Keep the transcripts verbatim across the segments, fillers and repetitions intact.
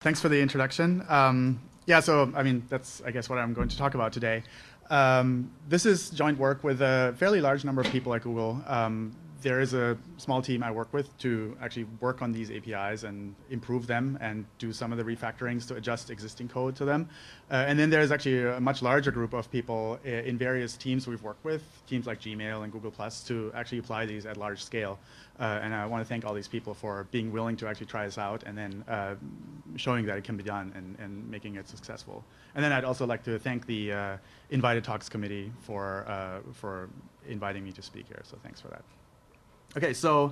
thanks for the introduction. Um, yeah, so I mean, that's I guess what I'm going to talk about today. Um, this is joint work with a fairly large number of people at Google. Um, there is a small team I work with to actually work on these A P Is and improve them and do some of the refactorings to adjust existing code to them. Uh, and then there's actually a much larger group of people in various teams we've worked with, teams like Gmail and Google Plus, to actually apply these at large scale. Uh, and I want to thank all these people for being willing to actually try this out and then uh, showing that it can be done and, and making it successful. And then I'd also like to thank the uh, Invited Talks Committee for, uh, for inviting me to speak here, so thanks for that. Okay, so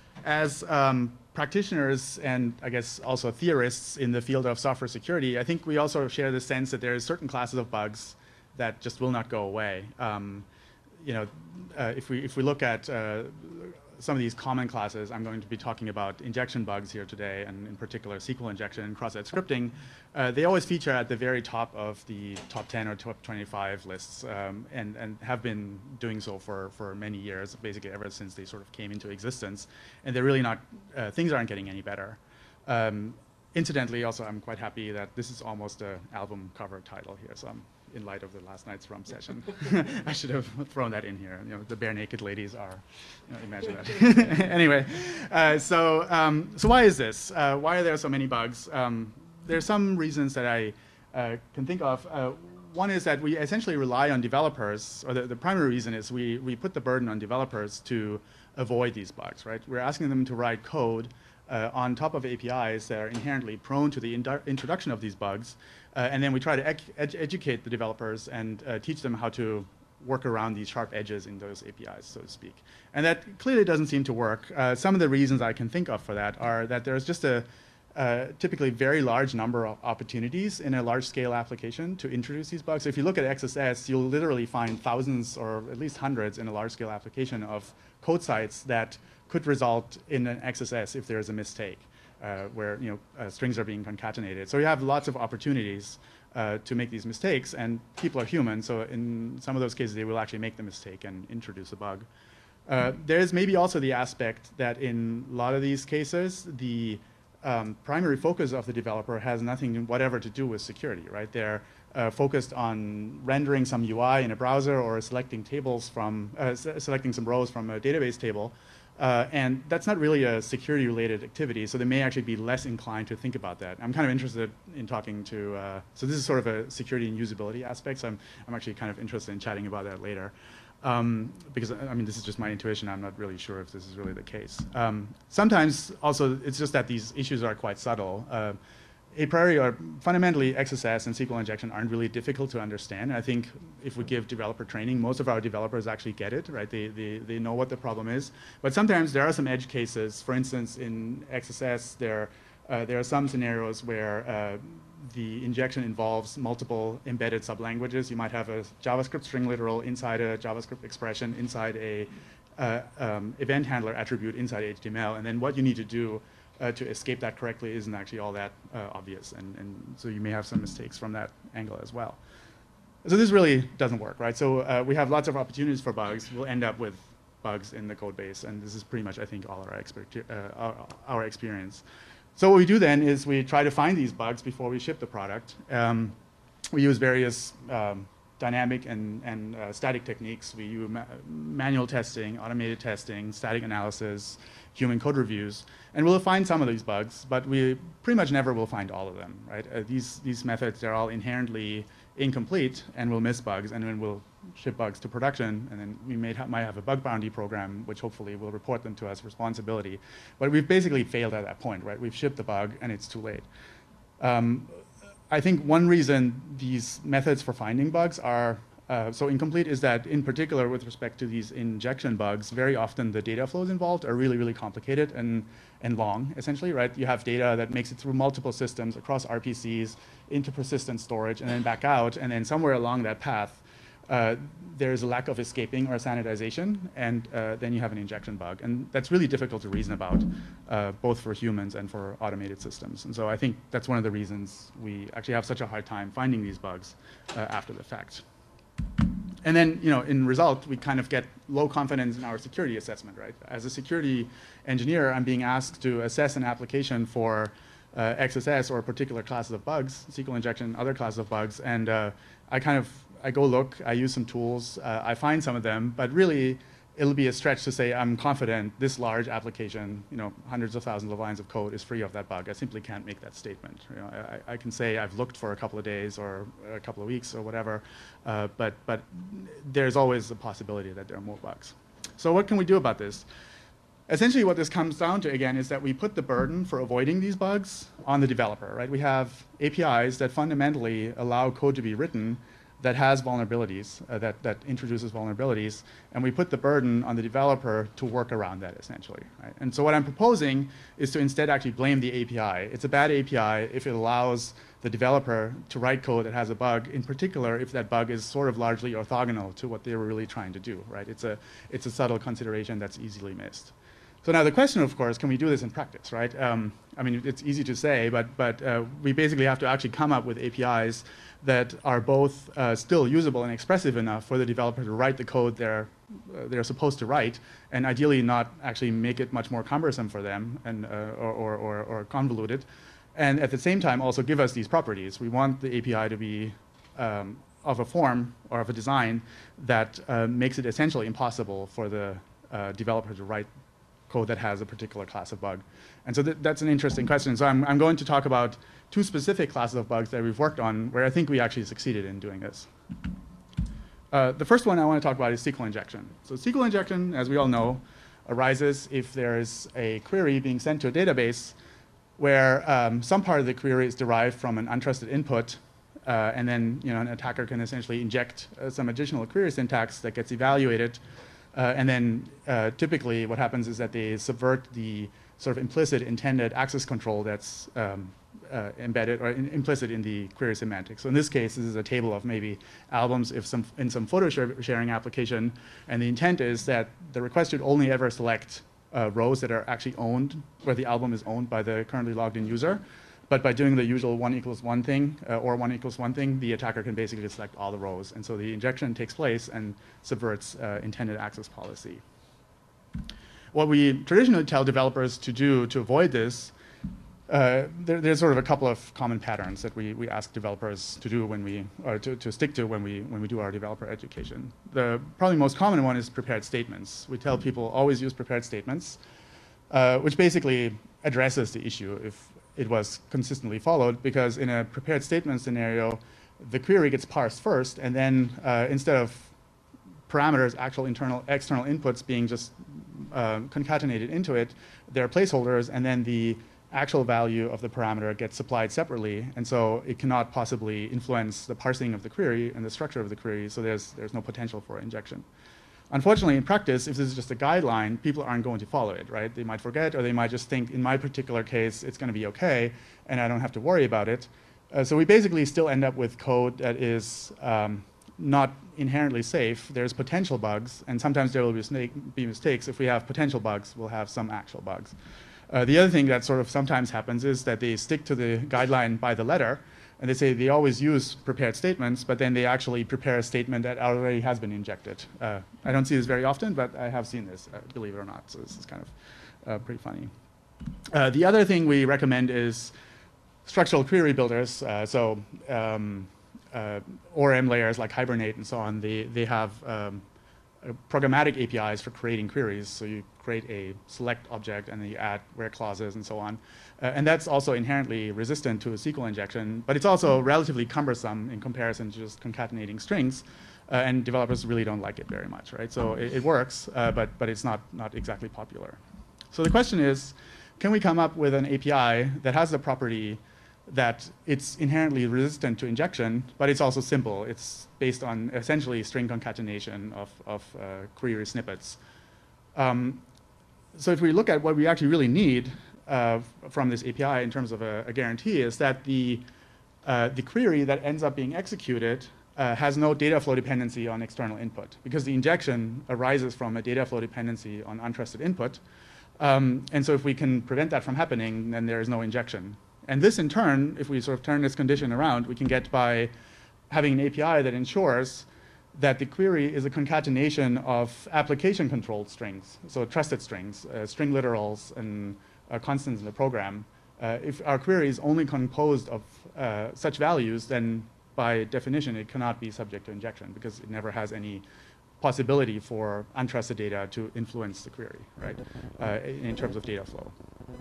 as um, practitioners and I guess also theorists in the field of software security, I think we also share the sense that there are certain classes of bugs that just will not go away. Um, you know, uh, if we if we look at uh, some of these common classes, I'm going to be talking about injection bugs here today, and in particular S Q L injection and cross-site scripting. Uh, they always feature at the very top of the top ten or top twenty-five lists, um, and, and have been doing so for, for many years, basically ever since they sort of came into existence. And they're really not, uh, things aren't getting any better. Um, incidentally, also, I'm quite happy that this is almost an album cover title here, so I'm in light of the last night's rum session. I should have thrown that in here. You know, the bare naked ladies are, you know, imagine that. Anyway, uh, so, um, so why is this? Uh, why are there so many bugs? Um, there's some reasons that I uh, can think of. Uh, one is that we essentially rely on developers, or the, the primary reason is we, we put the burden on developers to avoid these bugs, right? We're asking them to write code uh, on top of A P Is that are inherently prone to the introduction of these bugs. Uh, and then we try to ed ed educate the developers and uh, teach them how to work around these sharp edges in those A P Is, so to speak. And that clearly doesn't seem to work. Uh, some of the reasons I can think of for that are that there's just a uh, typically very large number of opportunities in a large-scale application to introduce these bugs. So if you look at X S S, you'll literally find thousands or at least hundreds in a large-scale application of code sites that could result in an X S S if there's a mistake. Uh, where you know uh, strings are being concatenated. So you have lots of opportunities uh, to make these mistakes, and people are human, so in some of those cases they will actually make the mistake and introduce a bug. Uh, there's maybe also the aspect that in a lot of these cases, the um, primary focus of the developer has nothing whatever to do with security, right? They're uh, focused on rendering some U I in a browser or selecting tables from, uh, selecting some rows from a database table. Uh, and that's not really a security-related activity, so they may actually be less inclined to think about that. I'm kind of interested in talking to, uh, so this is sort of a security and usability aspect, so I'm, I'm actually kind of interested in chatting about that later. Um, because, I mean, this is just my intuition, I'm not really sure if this is really the case. Um, sometimes, also, it's just that these issues are quite subtle. Uh, A priori, or fundamentally, X S S and S Q L injection aren't really difficult to understand. I think if we give developer training, most of our developers actually get it, right? They, they, they know what the problem is. But sometimes there are some edge cases. For instance, in X S S, there, uh, there are some scenarios where uh, the injection involves multiple embedded sublanguages. You might have a JavaScript string literal inside a JavaScript expression, inside a uh, um, event handler attribute inside H T M L. And then what you need to do Uh, to escape that correctly isn't actually all that uh, obvious, and, and so you may have some mistakes from that angle as well. So this really doesn't work, right? So uh, we have lots of opportunities for bugs. We'll end up with bugs in the code base, and this is pretty much, I think, all our, uh, our, our experience. So what we do then is we try to find these bugs before we ship the product. Um, we use various um, dynamic and, and uh, static techniques. We use ma manual testing, automated testing, static analysis, human code reviews, and we'll find some of these bugs, but we pretty much never will find all of them, right? Uh, these, these methods, they're all inherently incomplete, and we'll miss bugs, and then we'll ship bugs to production, and then we may ha might have a bug bounty program, which hopefully will report them to us responsibility. But we've basically failed at that point, right? We've shipped the bug, and it's too late. Um, I think one reason these methods for finding bugs are uh, so incomplete is that, in particular, with respect to these injection bugs, very often the data flows involved are really, really complicated and, and long, essentially, right? You have data that makes it through multiple systems across R P Cs into persistent storage and then back out, and then somewhere along that path, uh, there's a lack of escaping or sanitization, and uh, then you have an injection bug. And that's really difficult to reason about, uh, both for humans and for automated systems. And so I think that's one of the reasons we actually have such a hard time finding these bugs uh, after the fact. And then, you know, in result, we kind of get low confidence in our security assessment, right? As a security engineer, I'm being asked to assess an application for uh, X S S or particular classes of bugs, S Q L injection, other classes of bugs, and uh, I kind of, I go look, I use some tools, uh, I find some of them, but really it'll be a stretch to say I'm confident this large application, you know, hundreds of thousands of lines of code is free of that bug. I simply can't make that statement. You know, I, I can say I've looked for a couple of days or a couple of weeks or whatever, uh, but, but there's always a possibility that there are more bugs. So what can we do about this? Essentially what this comes down to, again, is that we put the burden for avoiding these bugs on the developer, right? We have A P Is that fundamentally allow code to be written that has vulnerabilities, uh, that, that introduces vulnerabilities, and we put the burden on the developer to work around that, essentially. Right? And so what I'm proposing is to instead actually blame the A P I. It's a bad A P I if it allows the developer to write code that has a bug, in particular if that bug is sort of largely orthogonal to what they were really trying to do. Right? It's a, it's a subtle consideration that's easily missed. So now the question, of course, can we do this in practice, right? Um, I mean, it's easy to say, but, but uh, we basically have to actually come up with A P Is that are both uh, still usable and expressive enough for the developer to write the code they're, uh, they're supposed to write, and ideally not actually make it much more cumbersome for them and, uh, or, or, or, or convoluted. And at the same time, also give us these properties. We want the A P I to be um, of a form or of a design that uh, makes it essentially impossible for the uh, developer to write code that has a particular class of bug. And so th that's an interesting question. So I'm, I'm going to talk about two specific classes of bugs that we've worked on where I think we actually succeeded in doing this. Uh, the first one I want to talk about is S Q L injection. So S Q L injection, as we all know, arises if there is a query being sent to a database where um, some part of the query is derived from an untrusted input, uh, and then you know, an attacker can essentially inject uh, some additional query syntax that gets evaluated. Uh, and then uh, typically what happens is that they subvert the sort of implicit intended access control that's um, uh, embedded or in, implicit in the query semantics. So in this case, this is a table of maybe albums if some, in some photo sharing application. And the intent is that the request should only ever select uh, rows that are actually owned, where the album is owned by the currently logged in user. But by doing the usual one equals one thing, uh, or one equals one thing, the attacker can basically select all the rows. And so the injection takes place and subverts uh, intended access policy. What we traditionally tell developers to do to avoid this, uh, there, there's sort of a couple of common patterns that we, we ask developers to do when we, or to, to stick to when we, when we do our developer education. The probably most common one is prepared statements. We tell people always use prepared statements, uh, which basically addresses the issue if it was consistently followed, because in a prepared statement scenario, the query gets parsed first, and then uh, instead of parameters, actual internal, external inputs being just uh, concatenated into it, there are placeholders, and then the actual value of the parameter gets supplied separately, and so it cannot possibly influence the parsing of the query and the structure of the query, so there's, there's no potential for injection. Unfortunately, in practice, if this is just a guideline, people aren't going to follow it, right? They might forget, or they might just think, in my particular case, it's going to be OK, and I don't have to worry about it. Uh, so we basically still end up with code that is um, not inherently safe. There's potential bugs, and sometimes there will be, snake, be mistakes. If we have potential bugs, we'll have some actual bugs. Uh, the other thing that sort of sometimes happens is that they stick to the guideline by the letter, and they say they always use prepared statements, but then they actually prepare a statement that already has been injected. Uh, I don't see this very often, but I have seen this, uh, believe it or not. So this is kind of uh, pretty funny. Uh, the other thing we recommend is structural query builders. Uh, so um, uh, O R M layers like Hibernate and so on, they, they have um, uh, programmatic A P Is for creating queries. So you create a select object, and then you add where clauses and so on. Uh, and that's also inherently resistant to a S Q L injection, but it's also relatively cumbersome in comparison to just concatenating strings, uh, and developers really don't like it very much, right? So it, it works, uh, but, but it's not, not exactly popular. So the question is, can we come up with an A P I that has the property that it's inherently resistant to injection, but it's also simple. It's based on essentially string concatenation of, of uh, query snippets. Um, so if we look at what we actually really need uh, from this A P I in terms of a, a guarantee, is that the, uh, the query that ends up being executed uh, has no data flow dependency on external input, because the injection arises from a data flow dependency on untrusted input. Um, and so if we can prevent that from happening, then there is no injection. And this, in turn, if we sort of turn this condition around, we can get by having an A P I that ensures that the query is a concatenation of application-controlled strings, so trusted strings, uh, string literals, and uh, constants in the program, Uh, if our query is only composed of uh, such values, then by definition it cannot be subject to injection because it never has any possibility for untrusted data to influence the query, right, uh, in terms of data flow.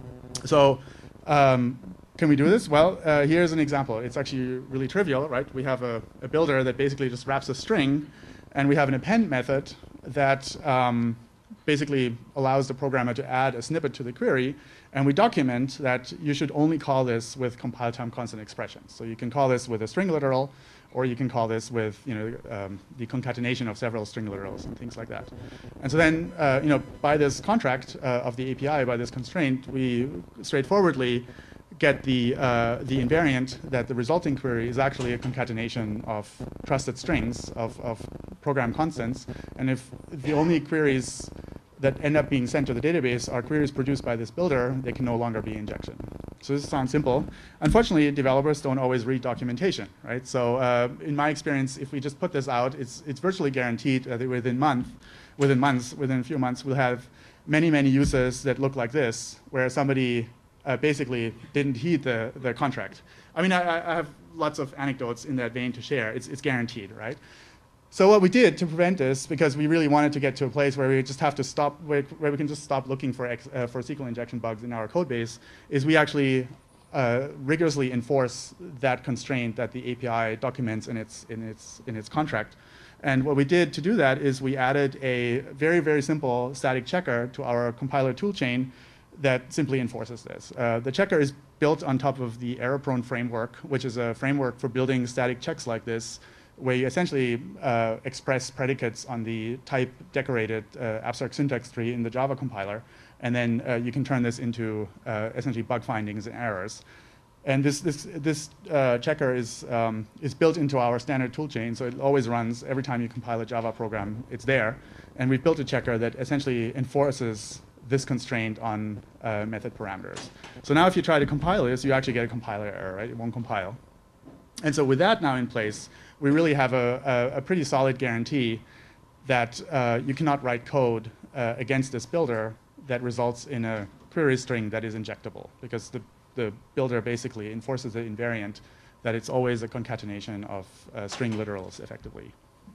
So um, can we do this? Well, uh, here's an example. It's actually really trivial, right? We have a, a builder that basically just wraps a string, and we have an append method that um, basically allows the programmer to add a snippet to the query, and we document that you should only call this with compile time constant expressions. So you can call this with a string literal, or you can call this with, you know, um, the concatenation of several string literals and things like that. And so then, uh, you know, by this contract uh, of the A P I, by this constraint, we straightforwardly get the, uh, the invariant that the resulting query is actually a concatenation of trusted strings of, of program constants. And if the only queries that end up being sent to the database are queries produced by this builder, they can no longer be injection. So this sounds simple. Unfortunately, developers don't always read documentation, right? So uh, in my experience, if we just put this out, it's, it's virtually guaranteed that within month, within months, within a few months, we'll have many, many uses that look like this, where somebody uh, basically didn't heed the, the contract. I mean, I, I have lots of anecdotes in that vein to share. It's, it's guaranteed, right? So what we did to prevent this, because we really wanted to get to a place where we just have to stop, where, where we can just stop looking for, ex, uh, for S Q L injection bugs in our code base, is we actually uh, rigorously enforce that constraint that the A P I documents in its, in, its, in its contract. And what we did to do that is we added a very, very simple static checker to our compiler toolchain that simply enforces this. Uh, the checker is built on top of the error-prone framework, which is a framework for building static checks like this, where you essentially uh, express predicates on the type decorated uh, abstract syntax tree in the Java compiler, and then uh, you can turn this into uh, essentially bug findings and errors. And this, this, this uh, checker is, um, is built into our standard toolchain, so it always runs every time you compile a Java program, it's there. And we've built a checker that essentially enforces this constraint on uh, method parameters. So now if you try to compile this, you actually get a compiler error, right? It won't compile. And so with that now in place, we really have a, a, a pretty solid guarantee that uh, you cannot write code uh, against this builder that results in a query string that is injectable, because the, the builder basically enforces the invariant that it's always a concatenation of uh, string literals, effectively.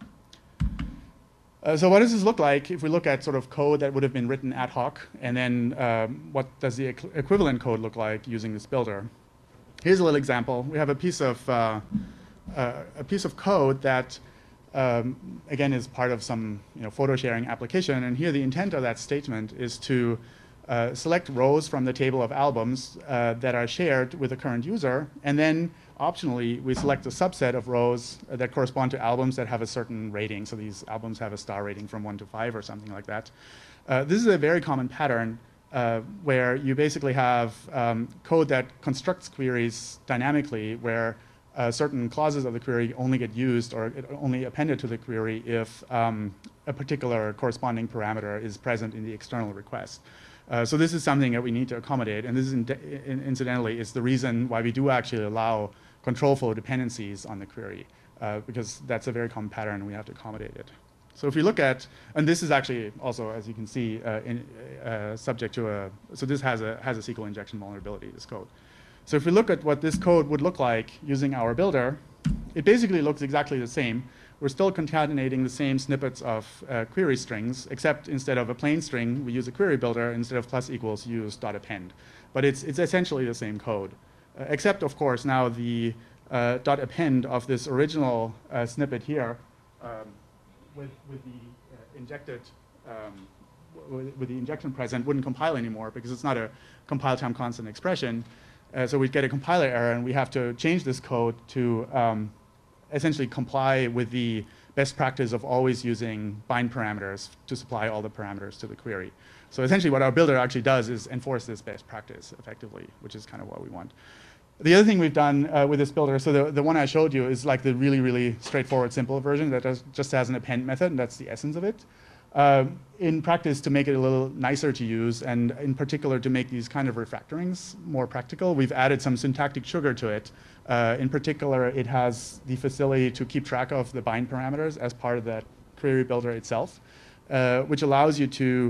Uh, so what does this look like if we look at sort of code that would have been written ad hoc, and then um, what does the equ equivalent code look like using this builder? Here's a little example. We have a piece of uh, uh, a piece of code that, um, again, is part of some you know, photo sharing application. And here the intent of that statement is to uh, select rows from the table of albums uh, that are shared with the current user. And then optionally, we select a subset of rows that correspond to albums that have a certain rating. So these albums have a star rating from one to five or something like that. Uh, this is a very common pattern Uh, where you basically have um, code that constructs queries dynamically, where uh, certain clauses of the query only get used or only appended to the query if um, a particular corresponding parameter is present in the external request. Uh, so this is something that we need to accommodate, and this is in in incidentally is the reason why we do actually allow control flow dependencies on the query, uh, because that's a very common pattern and we have to accommodate it. So if you look at, and this is actually also, as you can see, uh, in, uh, subject to a, so this has a, has a S Q L injection vulnerability, this code. So if we look at what this code would look like using our builder, it basically looks exactly the same. We're still concatenating the same snippets of uh, query strings, except instead of a plain string, we use a query builder. Instead of plus equals, use dot append. But it's, it's essentially the same code, uh, except, of course, now the uh, dot append of this original uh, snippet here, um, With, with the uh, injected, um, with, with the injection present, wouldn't compile anymore because it's not a compile time constant expression. Uh, so we'd get a compiler error, and we have to change this code to um, essentially comply with the best practice of always using bind parameters to supply all the parameters to the query. So essentially what our builder actually does is enforce this best practice effectively, which is kind of what we want. The other thing we've done uh, with this builder, so the, the one I showed you is like the really, really straightforward, simple version that does, just has an append method, and that's the essence of it. Uh, in practice, to make it a little nicer to use, and in particular to make these kind of refactorings more practical, we've added some syntactic sugar to it. Uh, in particular, it has the facility to keep track of the bind parameters as part of that query builder itself, uh, which allows you to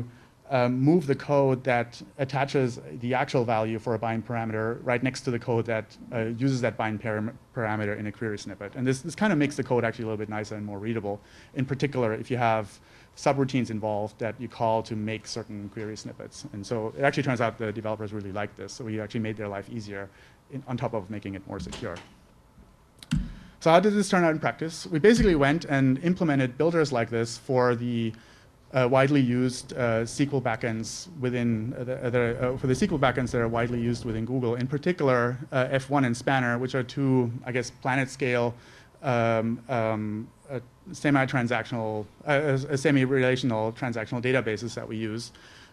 um, move the code that attaches the actual value for a bind parameter right next to the code that uh, uses that bind param parameter in a query snippet. And this, this kind of makes the code actually a little bit nicer and more readable. In particular, if you have subroutines involved that you call to make certain query snippets. And so it actually turns out the developers really like this. So we actually made their life easier in, on top of making it more secure. So how did this turn out in practice? We basically went and implemented builders like this for the uh, widely used uh, S Q L backends within uh, the, uh, the, uh, for the S Q L backends that are widely used within Google. In particular, uh, F one and Spanner, which are two, I guess, planet scale um, um, uh, semi-transactional, uh, uh, semi-relational transactional databases that we use,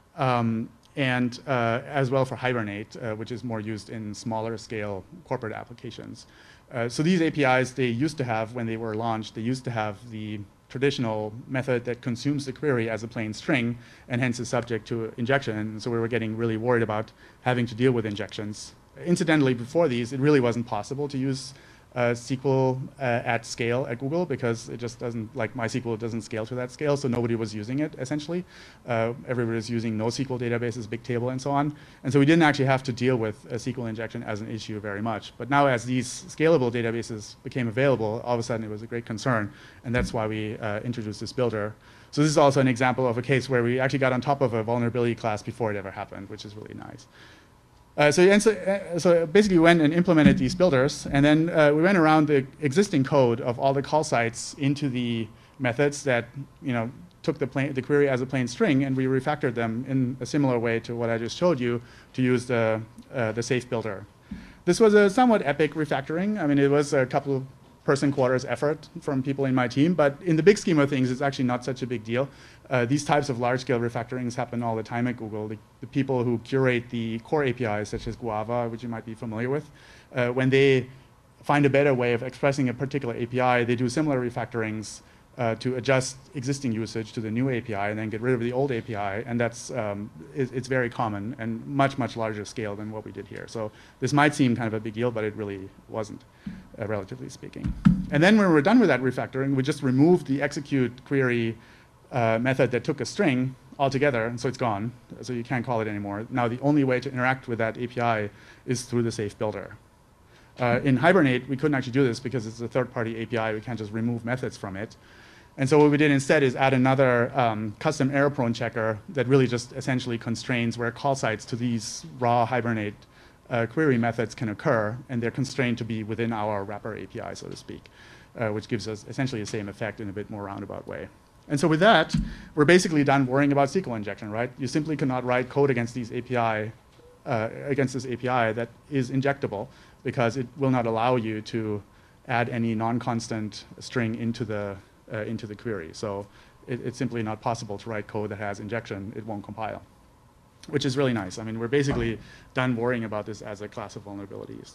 um, and uh, as well for Hibernate, uh, which is more used in smaller scale corporate applications. Uh, so these A P Is, they used to have, when they were launched, they used to have the traditional method that consumes the query as a plain string and hence is subject to injection. And so we were getting really worried about having to deal with injections. Incidentally, before these, it really wasn't possible to use uh, S Q L uh, at scale at Google because it just doesn't, like MySQL doesn't scale to that scale, so nobody was using it, essentially. Uh, everybody was using NoSQL databases, Bigtable, and so on. And so we didn't actually have to deal with a S Q L injection as an issue very much. But now as these scalable databases became available, all of a sudden it was a great concern, and that's why we uh, introduced this builder. So this is also an example of a case where we actually got on top of a vulnerability class before it ever happened, which is really nice. Uh, so, and so, uh, so basically we went and implemented these builders, and then uh, we went around the existing code of all the call sites into the methods that, you know, took the, plain, the query as a plain string, and we refactored them in a similar way to what I just showed you to use the, uh, the safe builder. This was a somewhat epic refactoring. I mean, it was a couple of person quarters effort from people in my team, but in the big scheme of things, it's actually not such a big deal. Uh, these types of large-scale refactorings happen all the time at Google. The, the people who curate the core A P Is, such as Guava, which you might be familiar with, uh, when they find a better way of expressing a particular A P I, they do similar refactorings uh, to adjust existing usage to the new A P I and then get rid of the old A P I, and that's um, it, it's very common and much, much larger scale than what we did here. So this might seem kind of a big deal, but it really wasn't, uh, relatively speaking. And then when we were done with that refactoring, we just removed the execute query uh, method that took a string altogether, and so it's gone. So you can't call it anymore. Now the only way to interact with that A P I is through the safe builder. Uh, in Hibernate, we couldn't actually do this because it's a third-party A P I. We can't just remove methods from it. And so what we did instead is add another um, custom error-prone checker that really just essentially constrains where call sites to these raw Hibernate uh, query methods can occur, and they're constrained to be within our wrapper A P I, so to speak, uh, which gives us essentially the same effect in a bit more roundabout way. And so with that, we're basically done worrying about S Q L injection, right? You simply cannot write code against these A P I, uh, against this A P I that is injectable because it will not allow you to add any non-constant string into the uh, into the query. So it, it's simply not possible to write code that has injection. It won't compile, which is really nice. I mean, we're basically done worrying about this as a class of vulnerabilities.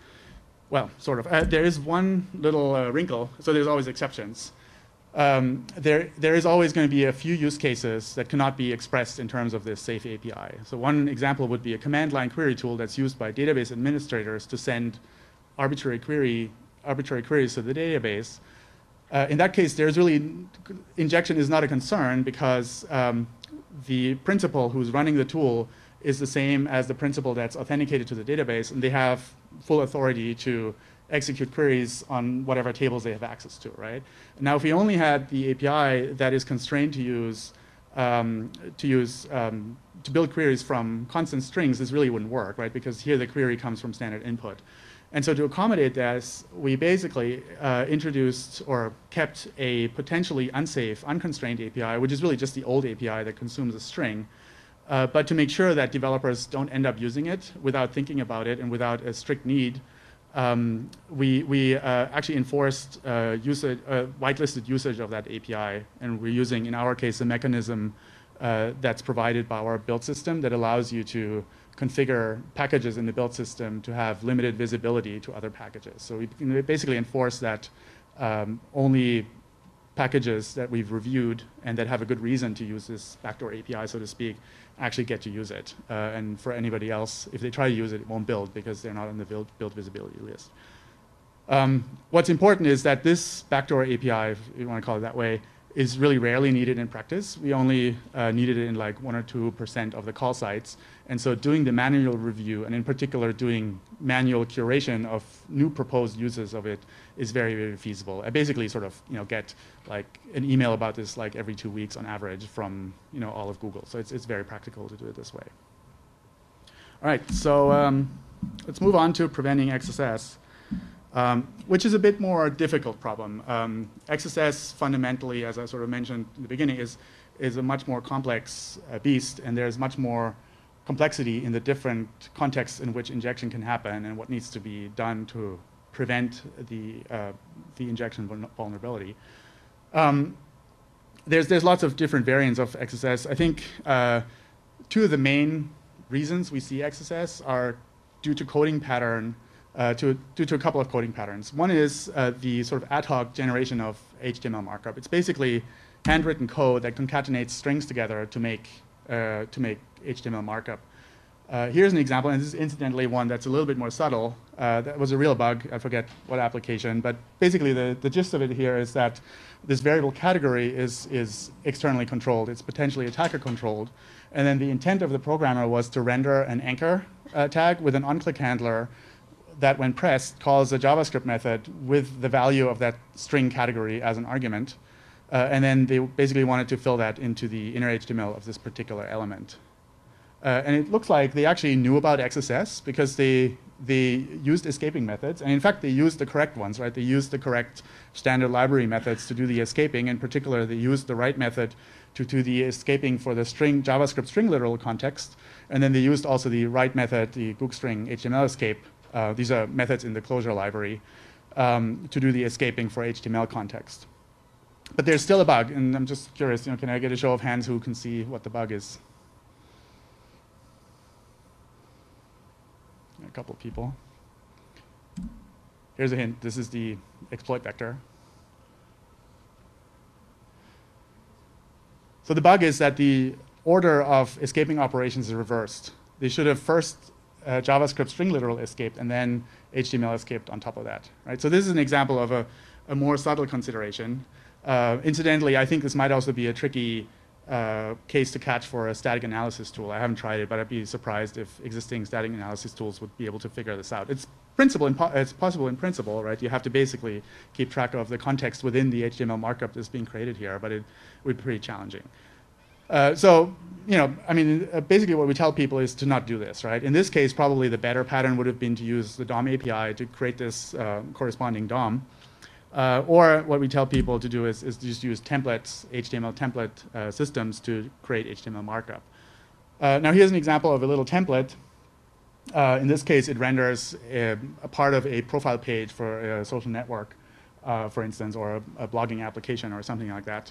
Well, sort of. Uh, there is one little uh, wrinkle. So there's always exceptions. Um, there, there is always going to be a few use cases that cannot be expressed in terms of this safe A P I. So one example would be a command line query tool that's used by database administrators to send arbitrary query, arbitrary queries to the database. Uh, in that case, there's really, injection is not a concern because um, the principal who's running the tool is the same as the principal that's authenticated to the database, and they have full authority to execute queries on whatever tables they have access to, right? Now, if we only had the A P I that is constrained to use um, to use um, to build queries from constant strings, this really wouldn't work, right? Because here the query comes from standard input. And so to accommodate this, we basically uh, introduced or kept a potentially unsafe, unconstrained A P I, which is really just the old A P I that consumes a string. Uh, but to make sure that developers don't end up using it without thinking about it and without a strict need, um, we, we uh, actually enforced uh, usage, uh, whitelisted usage of that A P I. And we're using, in our case, a mechanism uh, that's provided by our build system that allows you to configure packages in the build system to have limited visibility to other packages. So we basically enforce that um, only packages that we've reviewed and that have a good reason to use this backdoor A P I, so to speak, actually get to use it. Uh, and for anybody else, if they try to use it, it won't build because they're not on the build, build visibility list. Um, what's important is that this backdoor A P I, if you want to call it that way, is really rarely needed in practice. We only uh, needed it in like one or two percent of the call sites. And so doing the manual review, and in particular doing manual curation of new proposed uses of it, is very, very feasible. I basically sort of you know get like an email about this like every two weeks on average from you know all of Google. So it's it's very practical to do it this way. All right, so um, let's move on to preventing X S S. Um, which is a bit more difficult problem. Um, X S S fundamentally, as I sort of mentioned in the beginning, is, is a much more complex uh, beast, and there's much more complexity in the different contexts in which injection can happen and what needs to be done to prevent the, uh, the injection vulnerability. Um, there's, there's lots of different variants of X S S. I think uh, two of the main reasons we see X S S are due to coding pattern Uh, to, due to a couple of coding patterns. One is uh, the sort of ad hoc generation of H T M L markup. It's basically handwritten code that concatenates strings together to make, uh, to make H T M L markup. Uh, here's an example, and this is incidentally one that's a little bit more subtle. Uh, that was a real bug. I forget what application, but basically the, the gist of it here is that this variable category is, is externally controlled. It's potentially attacker controlled. And then the intent of the programmer was to render an anchor uh, tag with an onClick handler that, when pressed, calls a JavaScript method with the value of that string category as an argument. Uh, and then they basically wanted to fill that into the inner H T M L of this particular element. Uh, and it looks like they actually knew about X S S because they, they used escaping methods. And in fact, they used the correct ones, right? They used the correct standard library methods to do the escaping. In particular, they used the right method to do the escaping for the string JavaScript string literal context. And then they used also the right method, the googstring H T M L escape. Uh, these are methods in the closure library um, to do the escaping for H T M L context. But there's still a bug, and I'm just curious, you know, can I get a show of hands who can see what the bug is? A couple of people. Here's a hint. This is the exploit vector. So the bug is that the order of escaping operations is reversed. They should have first Uh, JavaScript string literal escaped, and then H T M L escaped on top of that, right? So this is an example of a, a more subtle consideration. Uh, incidentally, I think this might also be a tricky uh, case to catch for a static analysis tool. I haven't tried it, but I'd be surprised if existing static analysis tools would be able to figure this out. It's principle, in po it's possible in principle, right? You have to basically keep track of the context within the H T M L markup that's being created here, but it would be pretty challenging. Uh, so, you know, I mean, uh, basically what we tell people is to not do this, right? In this case, probably the better pattern would have been to use the D O M A P I to create this uh, corresponding D O M. Uh, or what we tell people to do is, is to just use templates, H T M L template uh, systems to create H T M L markup. Uh, now here's an example of a little template. Uh, in this case, it renders a, a part of a profile page for a social network, uh, for instance, or a, a blogging application or something like that.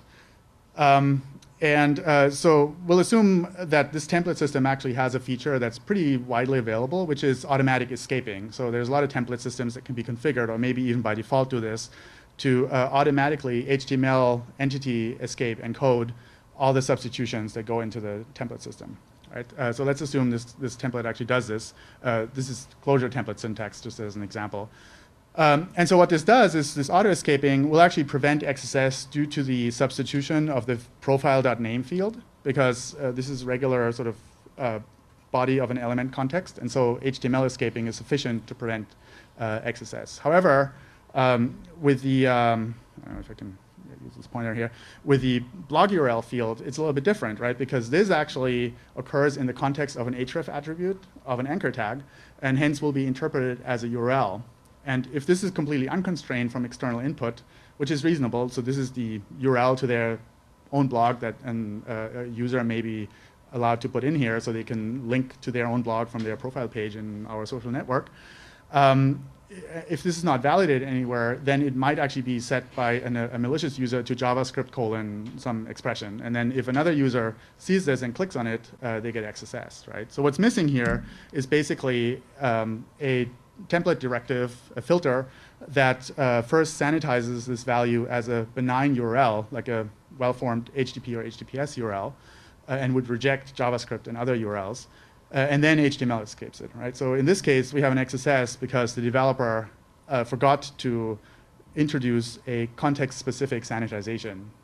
Um, and uh, so we'll assume that this template system actually has a feature that's pretty widely available, which is automatic escaping. So there's a lot of template systems that can be configured, or maybe even by default do this, to uh, automatically H T M L entity escape and code all the substitutions that go into the template system. Right? Uh, so let's assume this, this template actually does this. Uh, this is closure template syntax, just as an example. Um, and so what this does is this auto-escaping will actually prevent X S S due to the substitution of the profile.name field, because uh, this is regular sort of uh, body of an element context. And so H T M L escaping is sufficient to prevent uh, X S S. However, um, with the, um, I don't know if I can use this pointer here, with the blog U R L field, it's a little bit different, right? Because this actually occurs in the context of an href attribute of an anchor tag, and hence will be interpreted as a U R L. And if this is completely unconstrained from external input, which is reasonable, so this is the U R L to their own blog that an, uh, a user may be allowed to put in here so they can link to their own blog from their profile page in our social network. Um, if this is not validated anywhere, then it might actually be set by an, a malicious user to JavaScript colon some expression. And then if another user sees this and clicks on it, uh, they get X S S, right? So what's missing here is basically um, a template directive, a filter, that uh, first sanitizes this value as a benign U R L, like a well-formed H T T P or H T T P S U R L, uh, and would reject JavaScript and other U R Ls. Uh, and then H T M L escapes it, right? So in this case, we have an X S S because the developer uh, forgot to introduce a context-specific sanitization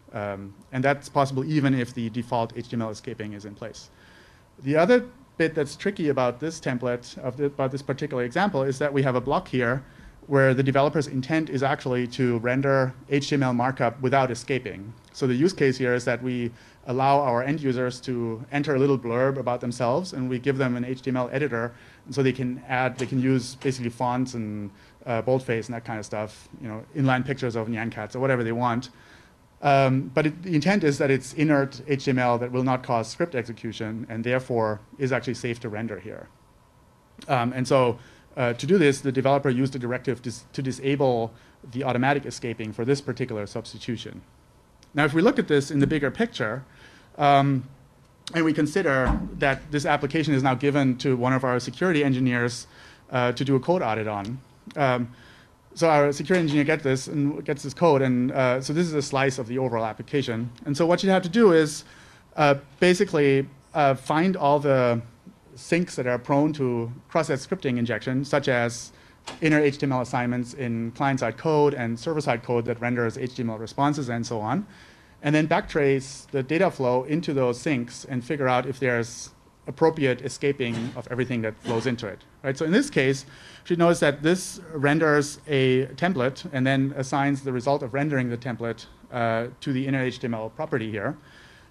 Um, and that's possible even if the default H T M L escaping is in place. The other bit that's tricky about this template, of the, about this particular example, is that we have a block here where the developer's intent is actually to render H T M L markup without escaping. So the use case here is that we allow our end users to enter a little blurb about themselves, and we give them an H T M L editor, and so they can add, they can use basically fonts and uh, boldface and that kind of stuff, you know, inline pictures of Nyan cats or whatever they want. Um, but it, the intent is that it's inert H T M L that will not cause script execution, and therefore is actually safe to render here. Um, and so uh, to do this, the developer used a directive dis to disable the automatic escaping for this particular substitution. Now, if we look at this in the bigger picture, um, and we consider that this application is now given to one of our security engineers uh, to do a code audit on. Um, so our security engineer gets this and gets this code, and uh, so this is a slice of the overall application. And so what you have to do is uh, basically uh, find all the sinks that are prone to cross-site scripting injection, such as inner H T M L assignments in client-side code and server-side code that renders H T M L responses and so on, and then backtrace the data flow into those sinks and figure out if there's appropriate escaping of everything that flows into it. Right? So in this case, you should notice that this renders a template and then assigns the result of rendering the template uh, to the inner H T M L property here.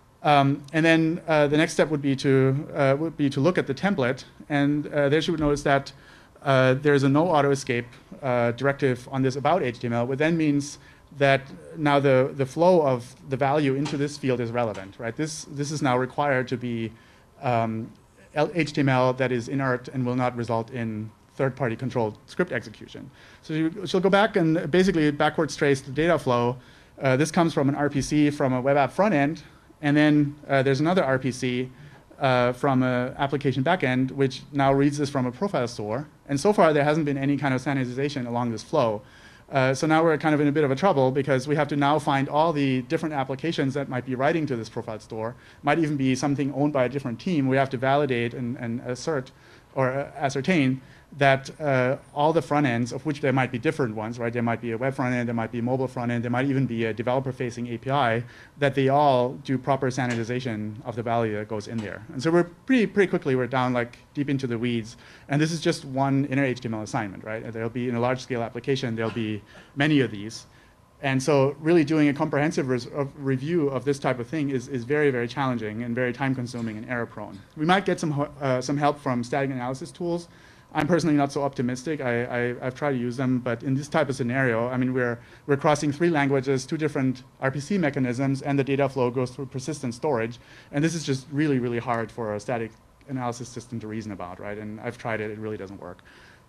Um, and then uh, the next step would be to uh, would be to look at the template, and uh, there you would notice that uh, there's a no auto escape uh, directive on this about H T M L, which then means that now the the flow of the value into this field is relevant. Right? This this is now required to be um, H T M L that is inert and will not result in third-party controlled script execution. So you, she'll go back and basically backwards trace the data flow. Uh, this comes from an R P C from a web app front end. And then uh, there's another R P C uh, from an application backend, which now reads this from a profile store. And so far, there hasn't been any kind of sanitization along this flow. Uh, so now we're kind of in a bit of a trouble because we have to now find all the different applications that might be writing to this profile store. Might even be something owned by a different team. We have to validate and, and assert or uh, ascertain that uh, all the front ends, of which there might be different ones, right? There might be a web front end, there might be a mobile front end, there might even be a developer-facing A P I, that they all do proper sanitization of the value that goes in there. And so we're pretty, pretty quickly, we're down like deep into the weeds. And this is just one inner H T M L assignment, right? There'll be, in a large-scale application, there'll be many of these. And so really doing a comprehensive res of review of this type of thing is, is very, very challenging and very time-consuming and error-prone. We might get some, uh, some help from static analysis tools. I'm personally not so optimistic. I, I, I've tried to use them, but in this type of scenario, I mean, we're, we're crossing three languages, two different R P C mechanisms, and the data flow goes through persistent storage. And this is just really, really hard for a static analysis system to reason about, right? And I've tried it, it really doesn't work.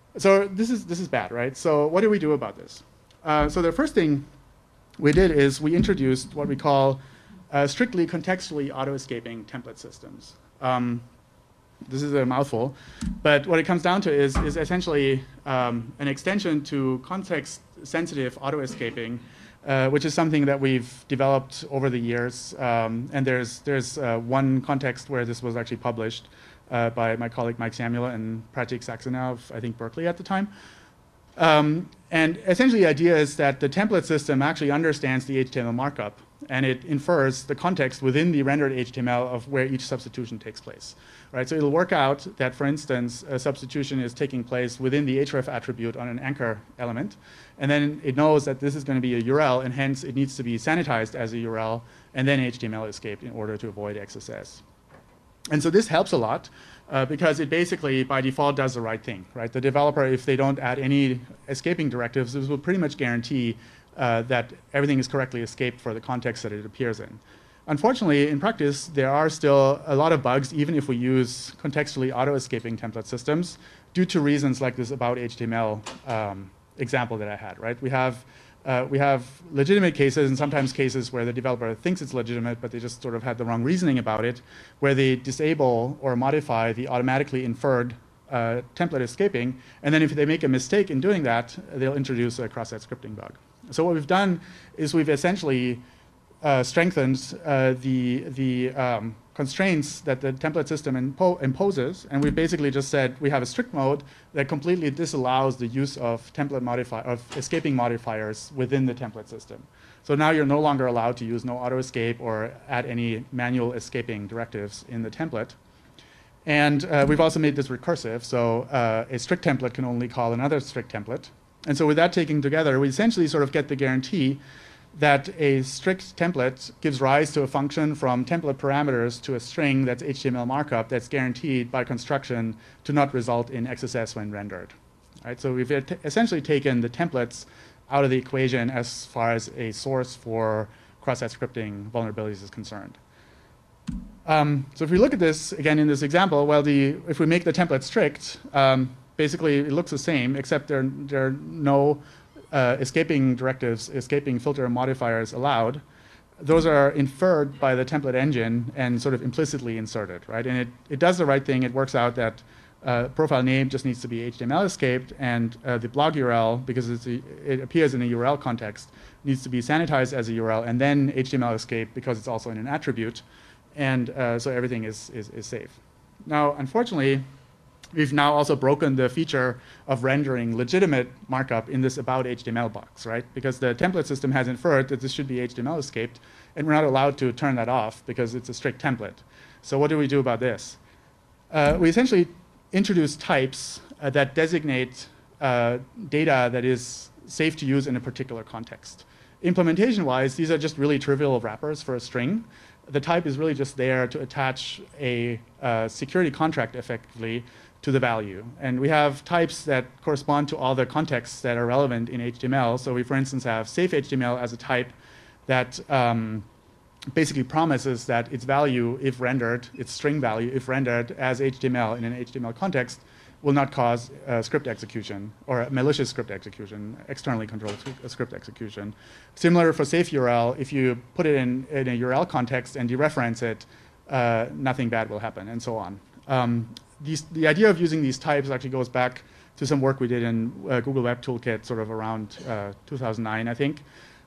So this is, this is bad, right? So what do we do about this? Uh, so the first thing we did is we introduced what we call uh, strictly contextually auto-escaping template systems. Um, This is a mouthful, but what it comes down to is, is essentially um, an extension to context-sensitive auto-escaping, uh, which is something that we've developed over the years. Um, and there's, there's uh, one context where this was actually published uh, by my colleague Mike Samula and Pratik Saxena of, I think, Berkeley at the time. Um, and essentially the idea is that the template system actually understands the H T M L markup, and it infers the context within the rendered H T M L of where each substitution takes place. Right? So it'll work out that, for instance, a substitution is taking place within the href attribute on an anchor element, and then it knows that this is going to be a U R L, and hence it needs to be sanitized as a U R L, and then H T M L escaped in order to avoid X S S. And so this helps a lot uh, because it basically, by default, does the right thing. Right? The developer, if they don't add any escaping directives, this will pretty much guarantee uh, that everything is correctly escaped for the context that it appears in. Unfortunately, in practice, there are still a lot of bugs, even if we use contextually auto-escaping template systems, due to reasons like this about H T M L um, example that I had. Right? We have uh, we have legitimate cases, and sometimes cases where the developer thinks it's legitimate, but they just sort of had the wrong reasoning about it, where they disable or modify the automatically inferred uh, template escaping, and then if they make a mistake in doing that, they'll introduce a cross-site scripting bug. So what we've done is we've essentially Uh, strengthens uh, the, the um, constraints that the template system impo imposes, and we basically just said we have a strict mode that completely disallows the use of template modifier of escaping modifiers within the template system. So now you're no longer allowed to use no auto escape or add any manual escaping directives in the template. And uh, we've also made this recursive, so uh, a strict template can only call another strict template. And so with that taken together, we essentially sort of get the guarantee that a strict template gives rise to a function from template parameters to a string that's H T M L markup that's guaranteed by construction to not result in X S S when rendered. Right? So we've essentially taken the templates out of the equation as far as a source for cross-site scripting vulnerabilities is concerned. Um, so if we look at this, again, in this example, well, the, if we make the template strict, um, basically it looks the same, except there, there are no uh, escaping directives, escaping filter modifiers allowed. Those are inferred by the template engine and sort of implicitly inserted, right? And it, it does the right thing. It works out that uh, profile name just needs to be H T M L escaped, and uh, the blog U R L, because it's a, it appears in a U R L context, needs to be sanitized as a U R L, and then H T M L escape because it's also in an attribute. And uh, so everything is, is, is safe. Now, unfortunately, we've now also broken the feature of rendering legitimate markup in this about H T M L box, right? Because the template system has inferred that this should be H T M L escaped, and we're not allowed to turn that off because it's a strict template. So what do we do about this? Uh, we essentially introduce types uh, that designate uh, data that is safe to use in a particular context. Implementation-wise, these are just really trivial wrappers for a string. The type is really just there to attach a uh, security contract effectively to the value. And we have types that correspond to all the contexts that are relevant in H T M L. So we, for instance, have safe H T M L as a type that um, basically promises that its value, if rendered, its string value, if rendered as H T M L in an H T M L context, will not cause uh, script execution or malicious script execution, externally controlled script execution. Similar for safe U R L, if you put it in, in a U R L context and dereference it, uh, nothing bad will happen, and so on. Um, these, the idea of using these types actually goes back to some work we did in uh, Google Web Toolkit sort of around uh, two thousand nine, I think.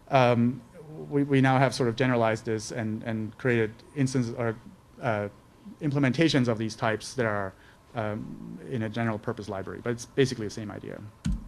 Um, we, we now have sort of generalized this and, and created instances or uh, implementations of these types that are Um, in a general purpose library, but it's basically the same idea.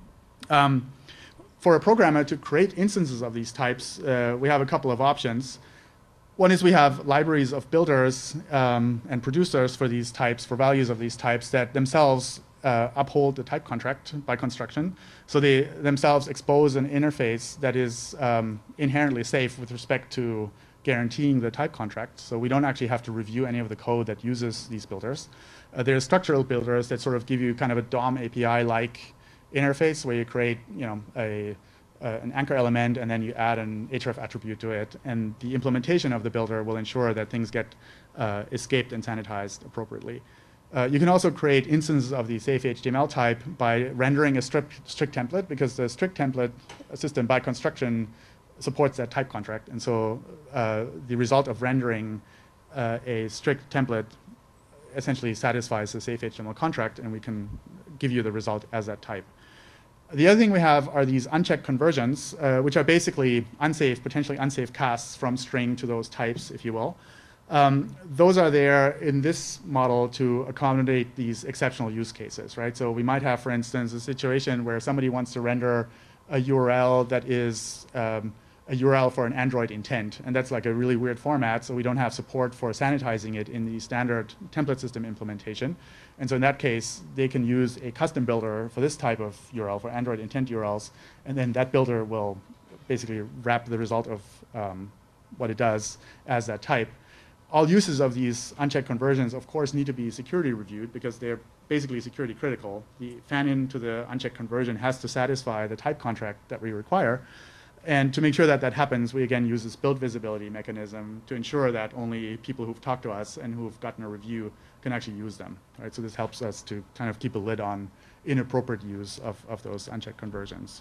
Um, for a programmer to create instances of these types, uh, we have a couple of options. One is we have libraries of builders um, and producers for these types, for values of these types that themselves uh, uphold the type contract by construction. So they themselves expose an interface that is um, inherently safe with respect to guaranteeing the type contract. So we don't actually have to review any of the code that uses these builders. Uh, there are structural builders that sort of give you kind of a D O M A P I-like interface where you create, you know, a, uh, an anchor element and then you add an href attribute to it, and the implementation of the builder will ensure that things get uh, escaped and sanitized appropriately. Uh, you can also create instances of the safe H T M L type by rendering a strict, strict template, because the strict template system by construction supports that type contract, and so uh, the result of rendering uh, a strict template essentially satisfies the safe H T M L contract, and we can give you the result as that type. The other thing we have are these unchecked conversions, uh, which are basically unsafe, potentially unsafe casts from string to those types, if you will. Um, those are there in this model to accommodate these exceptional use cases, right? So we might have, for instance, a situation where somebody wants to render a U R L that is um, a U R L for an Android intent, and that's like a really weird format, so we don't have support for sanitizing it in the standard template system implementation. And so in that case, they can use a custom builder for this type of U R L, for Android intent U R Ls, and then that builder will basically wrap the result of um, what it does as that type. All uses of these unchecked conversions, of course, need to be security reviewed because they're basically security critical. The fan-in to the unchecked conversion has to satisfy the type contract that we require. And to make sure that that happens, we again use this build visibility mechanism to ensure that only people who've talked to us and who've gotten a review can actually use them. Right? So this helps us to kind of keep a lid on inappropriate use of, of those unchecked conversions.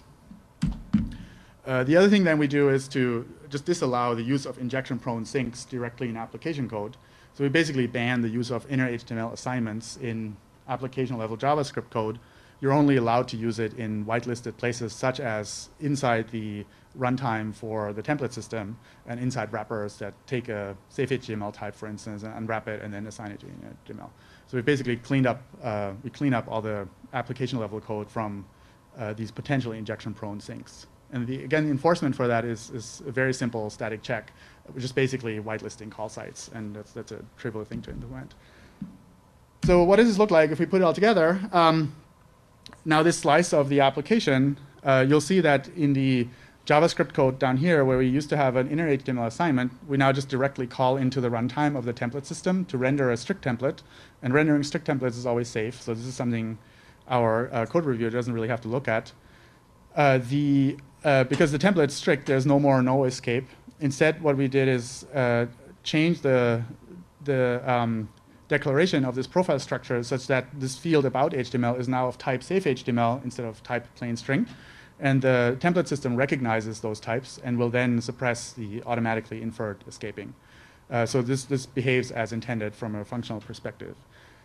Uh, the other thing then we do is to just disallow the use of injection-prone syncs directly in application code. So we basically ban the use of inner H T M L assignments in application-level JavaScript code. You're only allowed to use it in whitelisted places, such as inside the runtime for the template system and inside wrappers that take a safe H T M L type, for instance, and unwrap it and then assign it to H T M L. So we basically cleaned up, uh, we clean up all the application level code from uh, these potentially injection-prone syncs. And the, again, the enforcement for that is, is a very simple static check, which is basically whitelisting call sites, and that's, that's a trivial thing to implement. So what does this look like if we put it all together? Um, now this slice of the application, uh, you'll see that in the JavaScript code down here, where we used to have an inner H T M L assignment, we now just directly call into the runtime of the template system to render a strict template. And rendering strict templates is always safe, so this is something our uh, code reviewer doesn't really have to look at. Uh, the, uh, because the template's strict, there's no more no escape. Instead, what we did is uh, change the, the um, declaration of this profile structure such that this field about H T M L is now of type safe H T M L instead of type plain string. And the template system recognizes those types and will then suppress the automatically inferred escaping. Uh, so this, this behaves as intended from a functional perspective.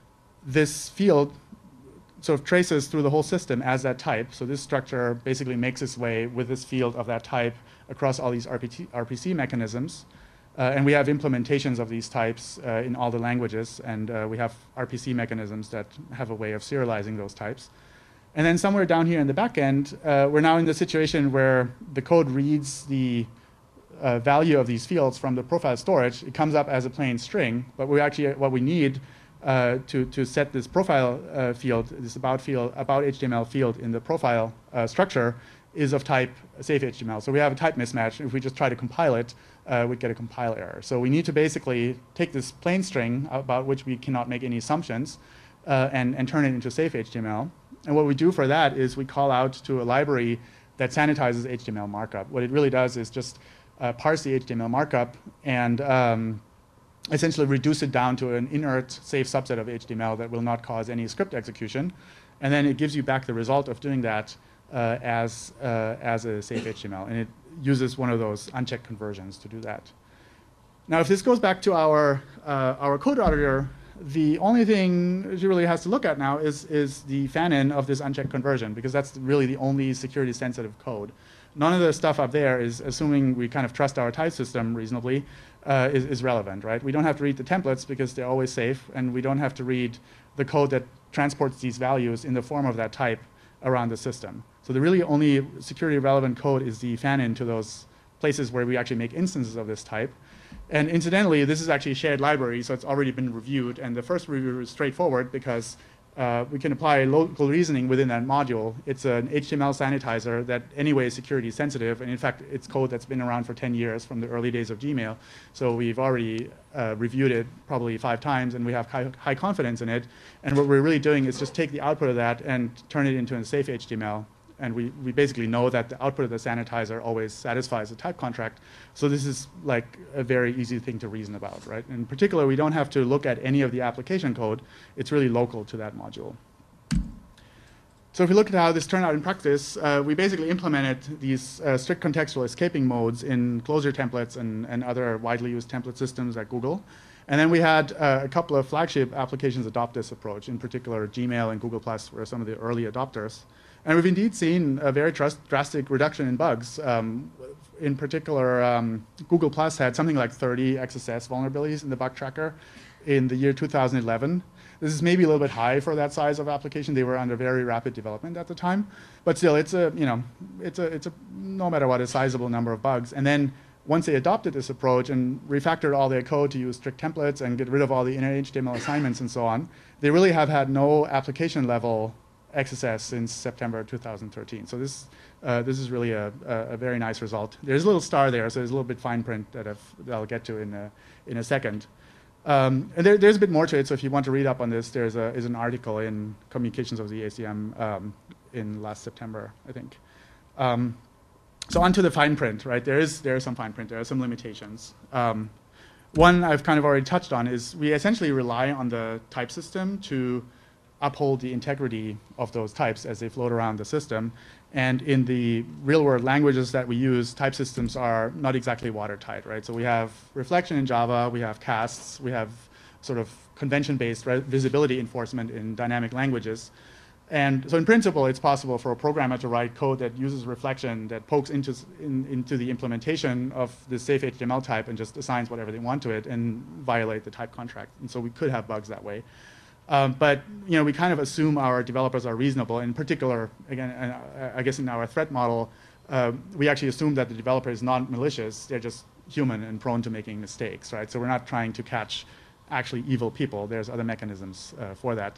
This field sort of traces through the whole system as that type. So this structure basically makes its way with this field of that type across all these R P C mechanisms. Uh, and we have implementations of these types uh, in all the languages, and uh, we have R P C mechanisms that have a way of serializing those types. And then somewhere down here in the back end, uh, we're now in the situation where the code reads the uh, value of these fields from the profile storage. It comes up as a plain string, but we actually, what we need uh, to, to set this profile uh, field, this about field, about H T M L field in the profile uh, structure is of type safe H T M L. So we have a type mismatch. If we just try to compile it, uh, we'd get a compile error. So we need to basically take this plain string about which we cannot make any assumptions uh, and, and turn it into safe H T M L. And what we do for that is we call out to a library that sanitizes H T M L markup. What it really does is just uh, parse the H T M L markup and um, essentially reduce it down to an inert safe subset of H T M L that will not cause any script execution. And then it gives you back the result of doing that uh, as, uh, as a safe H T M L. And it uses one of those unchecked conversions to do that. Now, if this goes back to our, uh, our code auditor, the only thing it really has to look at now is, is the fan-in of this unchecked conversion, because that's really the only security-sensitive code. None of the stuff up there is, assuming we kind of trust our type system reasonably, uh, is, is relevant, right? We don't have to read the templates because they're always safe, and we don't have to read the code that transports these values in the form of that type around the system. So the really only security-relevant code is the fan-in to those places where we actually make instances of this type. And incidentally, this is actually a shared library, so it's already been reviewed. And the first review is straightforward because uh, we can apply local reasoning within that module. It's an H T M L sanitizer that anyway is security sensitive. And in fact, it's code that's been around for ten years from the early days of Gmail. So we've already uh, reviewed it probably five times, and we have high, high confidence in it. And what we're really doing is just take the output of that and turn it into a safe H T M L. And we, we basically know that the output of the sanitizer always satisfies the type contract. So this is like a very easy thing to reason about, right? In particular, we don't have to look at any of the application code. It's really local to that module. So if we look at how this turned out in practice, uh, we basically implemented these uh, strict contextual escaping modes in Clojure templates and, and other widely used template systems at Google. And then we had uh, a couple of flagship applications adopt this approach. In particular, Gmail and Google Plus were some of the early adopters. And we've indeed seen a very drastic reduction in bugs. Um, in particular, um, Google Plus had something like thirty X S S vulnerabilities in the bug tracker in the year two thousand eleven. This is maybe a little bit high for that size of application. They were under very rapid development at the time. But still, it's a, you know, it's a, it's a, no matter what, a sizable number of bugs. And then once they adopted this approach and refactored all their code to use strict templates and get rid of all the inner H T M L assignments and so on, they really have had no application level X S S since September two thousand thirteen. So this, uh, this is really a, a, a very nice result. There's a little star there, so there's a little bit fine print that, I've, that I'll get to in a, in a second. Um, and there, there's a bit more to it, so if you want to read up on this, there's a, is an article in Communications of the A C M um, in last September, I think. Um, so on to the fine print, right? There is, there is some fine print, there are some limitations. Um, one I've kind of already touched on is we essentially rely on the type system to uphold the integrity of those types as they float around the system. And in the real-world languages that we use, type systems are not exactly watertight, right? So we have reflection in Java, we have casts, we have sort of convention-based visibility enforcement in dynamic languages. And so in principle, it's possible for a programmer to write code that uses reflection that pokes into, in, into the implementation of the safe H T M L type and just assigns whatever they want to it and violate the type contract. And so we could have bugs that way. Um, but you know, we kind of assume our developers are reasonable. In particular, again, uh, I guess in our threat model, uh, we actually assume that the developer is not malicious. They're just human and prone to making mistakes, right? So we're not trying to catch actually evil people. There's other mechanisms uh, for that.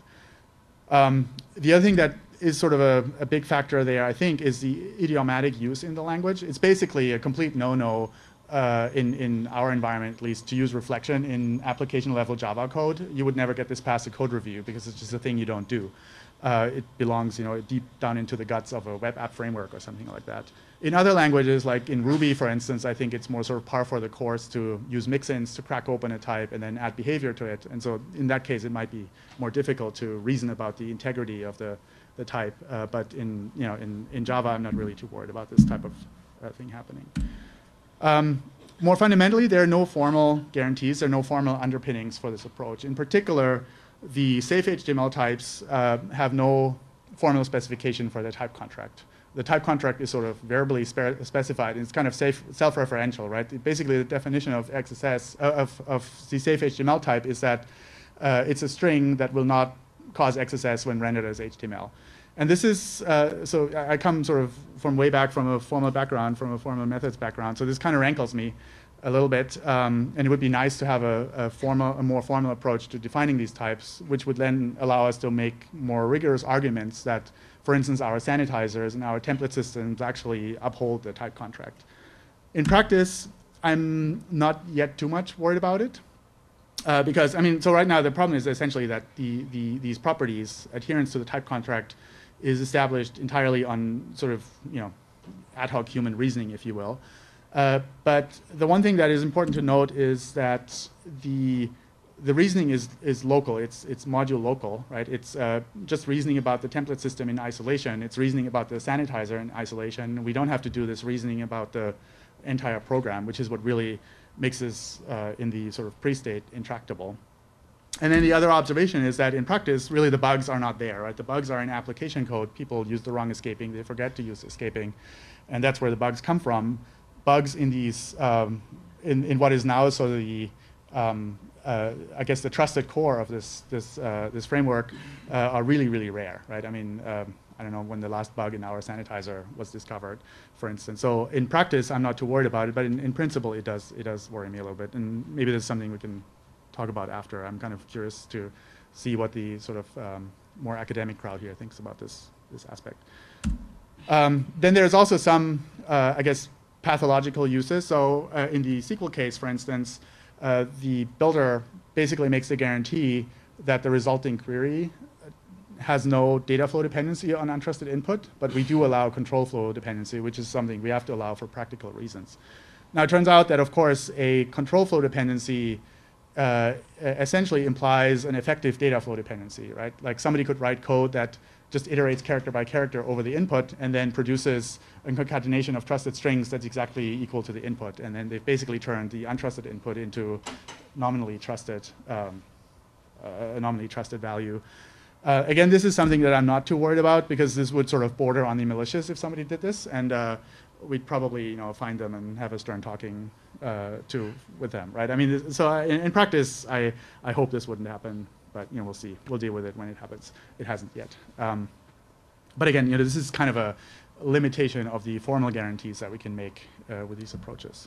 Um, the other thing that is sort of a, a big factor there, I think, is the idiomatic use in the language. It's basically a complete no-no uh, in, in our environment, at least, to use reflection in application-level Java code. You would never get this past a code review because it's just a thing you don't do. Uh, it belongs, you know, deep down into the guts of a web app framework or something like that. In other languages, like in Ruby, for instance, I think it's more sort of par for the course to use mixins to crack open a type and then add behavior to it. And so in that case, it might be more difficult to reason about the integrity of the, the type. Uh, but in, you know, in, in Java, I'm not really too worried about this type of uh, thing happening. Um, more fundamentally, there are no formal guarantees. There are no formal underpinnings for this approach. In particular, the safe H T M L types uh, have no formal specification for the type contract. The type contract is sort of variably spe specified, and it's kind of safe, self-referential, right? Basically, the definition of X S S, uh, of, of the safe H T M L type is that uh, it's a string that will not cause X S S when rendered as H T M L. And this is, uh, so I come sort of from way back from a formal background, from a formal methods background, so this kind of rankles me a little bit, um, and it would be nice to have a, a, formal, a more formal approach to defining these types, which would then allow us to make more rigorous arguments that, for instance, our sanitizers and our template systems actually uphold the type contract. In practice, I'm not yet too much worried about it, uh, because, I mean, so right now the problem is essentially that the, the, these properties, adherence to the type contract, is established entirely on sort of, you know, ad hoc human reasoning, if you will. Uh, but the one thing that is important to note is that the the reasoning is is local. It's it's module local, right? It's uh, just reasoning about the template system in isolation. It's reasoning about the sanitizer in isolation. We don't have to do this reasoning about the entire program, which is what really makes this uh, in the sort of pre-state intractable. And then the other observation is that in practice, really the bugs are not there, right? The bugs are in application code. People use the wrong escaping. They forget to use escaping, and that's where the bugs come from. Bugs in these, um, in, in what is now sort of the, um, uh, I guess the trusted core of this, this, uh, this framework uh, are really, really rare, right? I mean, um, I don't know when the last bug in our sanitizer was discovered, for instance. So in practice, I'm not too worried about it, but in, in principle, it does, it does worry me a little bit. And maybe there's something we can talk about after. I'm kind of curious to see what the sort of um, more academic crowd here thinks about this, this aspect. Um, then there's also some, uh, I guess, pathological uses. So uh, in the S Q L case, for instance, uh, the builder basically makes the guarantee that the resulting query has no data flow dependency on untrusted input, but we do allow control flow dependency, which is something we have to allow for practical reasons. Now, it turns out that, of course, a control flow dependency uh, essentially implies an effective data flow dependency, right? Like somebody could write code that just iterates character by character over the input and then produces a concatenation of trusted strings that's exactly equal to the input. And then they've basically turned the untrusted input into nominally trusted, um, uh, a nominally trusted value. Uh, again, this is something that I'm not too worried about because this would sort of border on the malicious if somebody did this. And uh, we'd probably, you know, find them and have a stern talking uh, to with them, right? I mean, so I, in, in practice, I, I hope this wouldn't happen. But you know, we'll see. We'll deal with it when it happens. It hasn't yet. Um, but again, you know, this is kind of a limitation of the formal guarantees that we can make uh, with these approaches.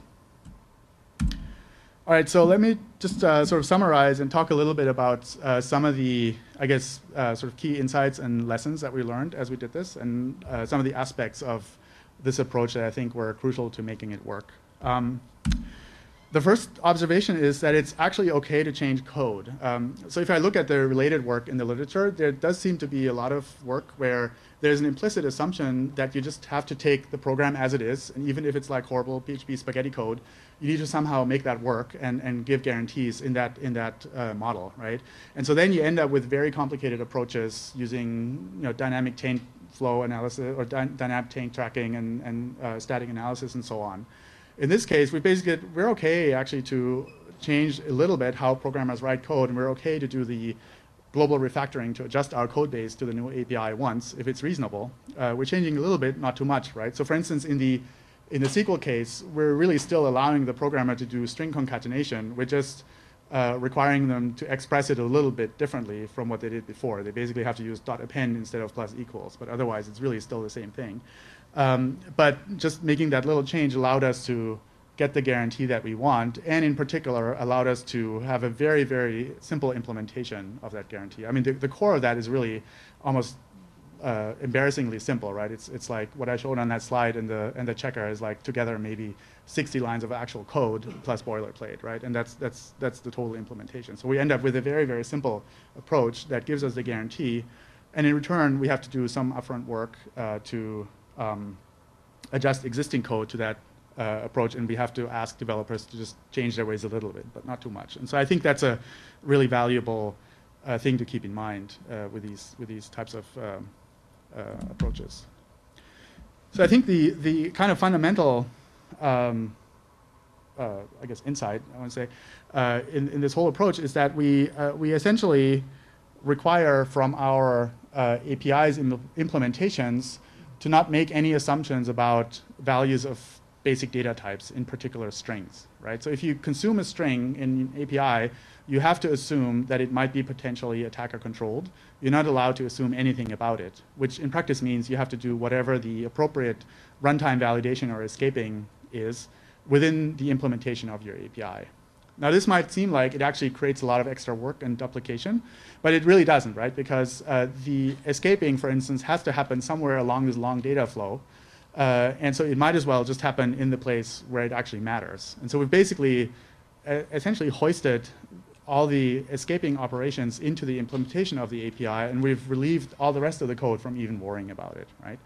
All right, so let me just uh, sort of summarize and talk a little bit about uh, some of the, I guess, uh, sort of key insights and lessons that we learned as we did this, and uh, some of the aspects of this approach that I think were crucial to making it work. Um, The first observation is that it's actually okay to change code. Um, so if I look at the related work in the literature, there does seem to be a lot of work where there's an implicit assumption that you just have to take the program as it is, and even if it's like horrible P H P spaghetti code, you need to somehow make that work and, and give guarantees in that, in that uh, model, right? And so then you end up with very complicated approaches using, you know, dynamic taint flow analysis or dy dynamic taint tracking and, and uh, static analysis and so on. In this case, we basically, we're okay actually to change a little bit how programmers write code, and we're okay to do the global refactoring to adjust our code base to the new A P I once, if it's reasonable. Uh, we're changing a little bit, not too much, right? So for instance, in the, in the S Q L case, we're really still allowing the programmer to do string concatenation. We're just uh, requiring them to express it a little bit differently from what they did before. They basically have to use dot append instead of plus equals, but otherwise it's really still the same thing. Um, but just making that little change allowed us to get the guarantee that we want, and in particular allowed us to have a very, very simple implementation of that guarantee. I mean, the, the core of that is really almost uh, embarrassingly simple, right? It's, it's like what I showed on that slide, and the, and the checker is like together maybe sixty lines of actual code plus boilerplate, right? And that's, that's, that's the total implementation. So we end up with a very, very simple approach that gives us the guarantee, and in return we have to do some upfront work uh, to um, adjust existing code to that uh, approach, and we have to ask developers to just change their ways a little bit, but not too much. And so I think that's a really valuable uh, thing to keep in mind uh, with these with these types of um, uh, approaches. So I think the the kind of fundamental, um, uh, I guess, insight I want to say uh, in in this whole approach is that we uh, we essentially require from our uh, A P Is in implementations to not make any assumptions about values of basic data types, in particular strings, right? So if you consume a string in A P I, you have to assume that it might be potentially attacker controlled. You're not allowed to assume anything about it, which in practice means you have to do whatever the appropriate runtime validation or escaping is within the implementation of your A P I. Now this might seem like it actually creates a lot of extra work and duplication, but it really doesn't, right? Because uh, the escaping, for instance, has to happen somewhere along this long data flow. Uh, and so it might as well just happen in the place where it actually matters. And so we've basically uh, essentially hoisted all the escaping operations into the implementation of the A P I, and we've relieved all the rest of the code from even worrying about it, right?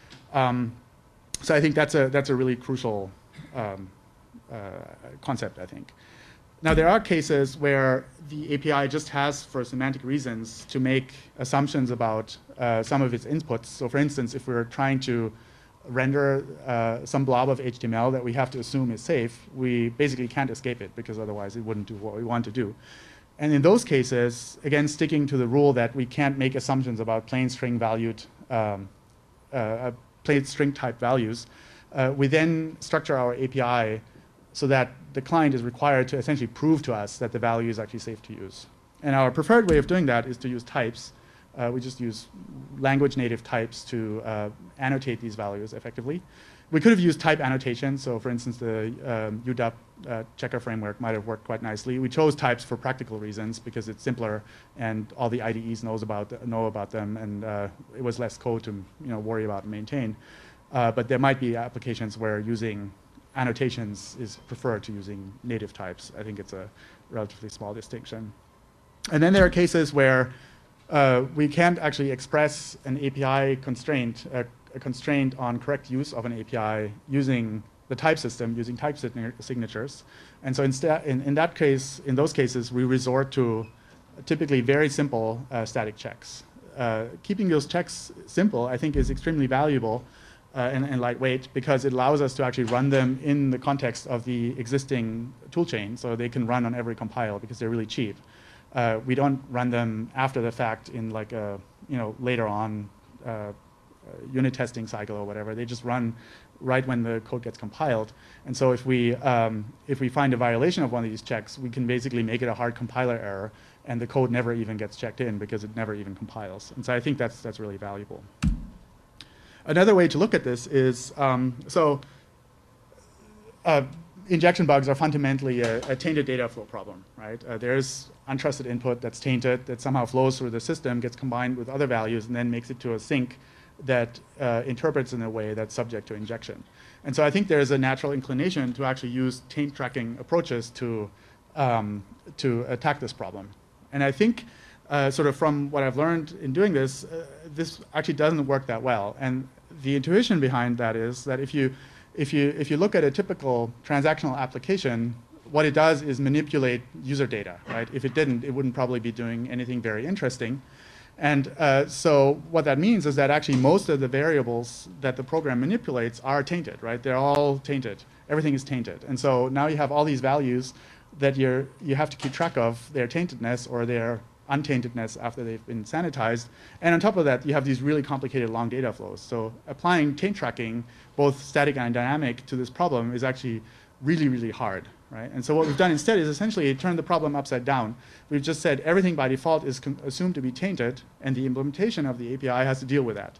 Um, so I think that's a, that's a really crucial um, uh, concept, I think. Now, there are cases where the A P I just has, for semantic reasons, to make assumptions about uh, some of its inputs. So for instance, if we're trying to render uh, some blob of H T M L that we have to assume is safe, we basically can't escape it, because otherwise it wouldn't do what we want to do. And in those cases, again, sticking to the rule that we can't make assumptions about plain string valued, um, uh, plain string type values, uh, we then structure our A P I so that the client is required to essentially prove to us that the value is actually safe to use. And our preferred way of doing that is to use types. Uh, we just use language native types to uh, annotate these values effectively. We could have used type annotation. So for instance, the um, U D A P uh, checker framework might have worked quite nicely. We chose types for practical reasons because it's simpler and all the I D Es knows about the, know about them, and uh, it was less code to you know, worry about and maintain. Uh, but there might be applications where using annotations is preferred to using native types. I think it's a relatively small distinction. And then there are cases where uh, we can't actually express an A P I constraint, uh, a constraint on correct use of an A P I using the type system, using type signatures. And so instead, in, in that case, in those cases, we resort to typically very simple uh, static checks. Uh, keeping those checks simple, I think, is extremely valuable Uh, and, and lightweight, because it allows us to actually run them in the context of the existing toolchain, so they can run on every compile because they're really cheap. Uh, we don't run them after the fact in like a, you know, later on uh, unit testing cycle or whatever. They just run right when the code gets compiled. And so if we, um, if we find a violation of one of these checks, we can basically make it a hard compiler error, and the code never even gets checked in because it never even compiles. And so I think that's, that's really valuable. Another way to look at this is, um, so uh, injection bugs are fundamentally a, a tainted data flow problem, right? Uh, there's untrusted input that's tainted, that somehow flows through the system, gets combined with other values, and then makes it to a sink that uh, interprets in a way that's subject to injection. And so I think there's a natural inclination to actually use taint tracking approaches to, um, to attack this problem. And I think Uh, sort of from what I've learned in doing this, uh, this actually doesn't work that well. And the intuition behind that is that if you, if you, if you look at a typical transactional application, what it does is manipulate user data, right? If it didn't, it wouldn't probably be doing anything very interesting. And uh, so what that means is that actually most of the variables that the program manipulates are tainted, right? They're all tainted. Everything is tainted. And so now you have all these values that you're, you have to keep track of their taintedness or their untaintedness after they've been sanitized. And on top of that, you have these really complicated long data flows. So applying taint tracking, both static and dynamic, to this problem is actually really, really hard, right? And so what we've done instead is essentially turn the problem upside down. We've just said everything by default is assumed to be tainted, and the implementation of the A P I has to deal with that.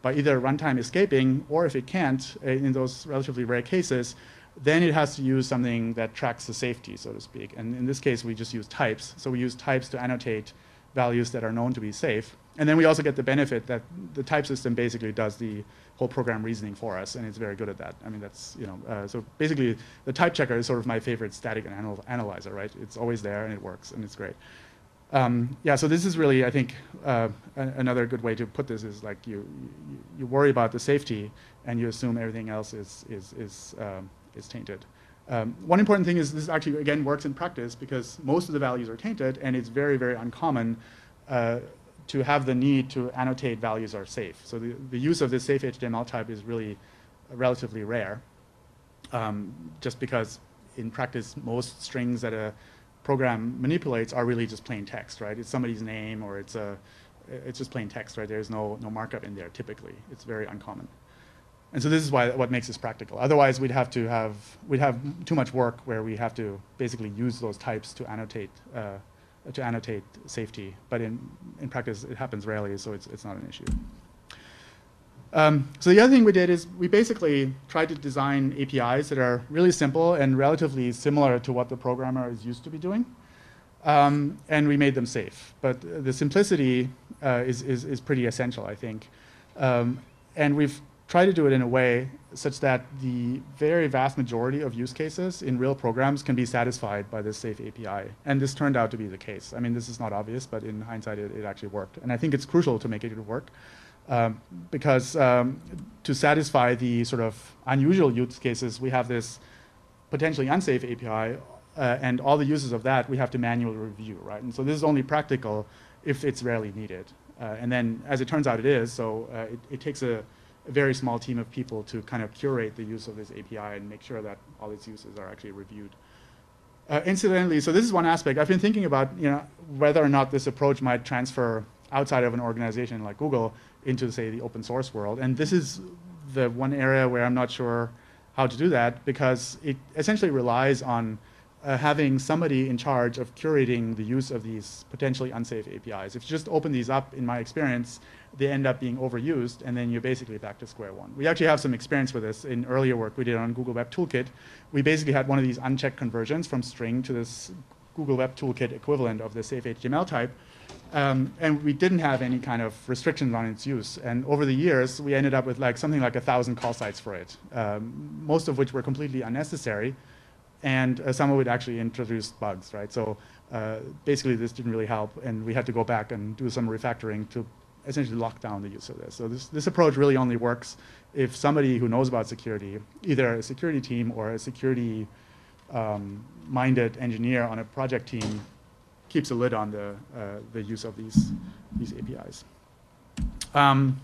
by either runtime escaping, or if it can't, in those relatively rare cases, then it has to use something that tracks the safety, so to speak. And in this case, we just use types. So we use types to annotate values that are known to be safe. And then we also get the benefit that the type system basically does the whole program reasoning for us, and it's very good at that. I mean, that's, you know, uh, so basically the type checker is sort of my favorite static anal analyzer, right? It's always there and it works and it's great. Um, yeah, so this is really, I think, uh, another good way to put this is like you, you, you worry about the safety and you assume everything else is, is, is, um, is tainted. Um, one important thing is this actually, again, works in practice because most of the values are tainted, and it's very, very uncommon uh, to have the need to annotate values are safe. So the, the use of this safe H T M L type is really relatively rare, um, just because in practice, most strings that a program manipulates are really just plain text, right? It's somebody's name, or it's, a, it's just plain text, right? There's no, no markup in there typically. It's very uncommon. And so this is why what makes this practical. Otherwise, we'd have to have we'd have too much work where we have to basically use those types to annotate uh, to annotate safety. But in in practice, it happens rarely, so it's it's not an issue. Um, so the other thing we did is we basically tried to design A P Is that are really simple and relatively similar to what the programmer is used to be doing, um, and we made them safe. But the simplicity uh, is, is is pretty essential, I think, um, and we've try to do it in a way such that the very vast majority of use cases in real programs can be satisfied by this safe A P I. And this turned out to be the case. I mean, this is not obvious, but in hindsight, it, it actually worked. And I think it's crucial to make it work um, because um, to satisfy the sort of unusual use cases, we have this potentially unsafe A P I, uh, and all the uses of that we have to manually review, right? And so this is only practical if it's rarely needed. Uh, and then, as it turns out, it is. So uh, it, it takes a a very small team of people to kind of curate the use of this A P I and make sure that all its uses are actually reviewed. Uh, incidentally, so this is one aspect. I've been thinking about, you know, whether or not this approach might transfer outside of an organization like Google into, say, the open source world. And this is the one area where I'm not sure how to do that, because it essentially relies on uh, having somebody in charge of curating the use of these potentially unsafe A P Is. If you just open these up, in my experience, they end up being overused, and then you're basically back to square one. We actually have some experience with this in earlier work we did on Google Web Toolkit. We basically had one of these unchecked conversions from string to this Google Web Toolkit equivalent of the safe H T M L type, um, and we didn't have any kind of restrictions on its use. And over the years, we ended up with like something like a thousand call sites for it, um, most of which were completely unnecessary, and uh, some of it actually introduced bugs, right? So uh, basically, this didn't really help, and we had to go back and do some refactoring to essentially lock down the use of this. So this, this approach really only works if somebody who knows about security, either a security team or a security um, minded engineer on a project team, keeps a lid on the, uh, the use of these, these A P Is. Um,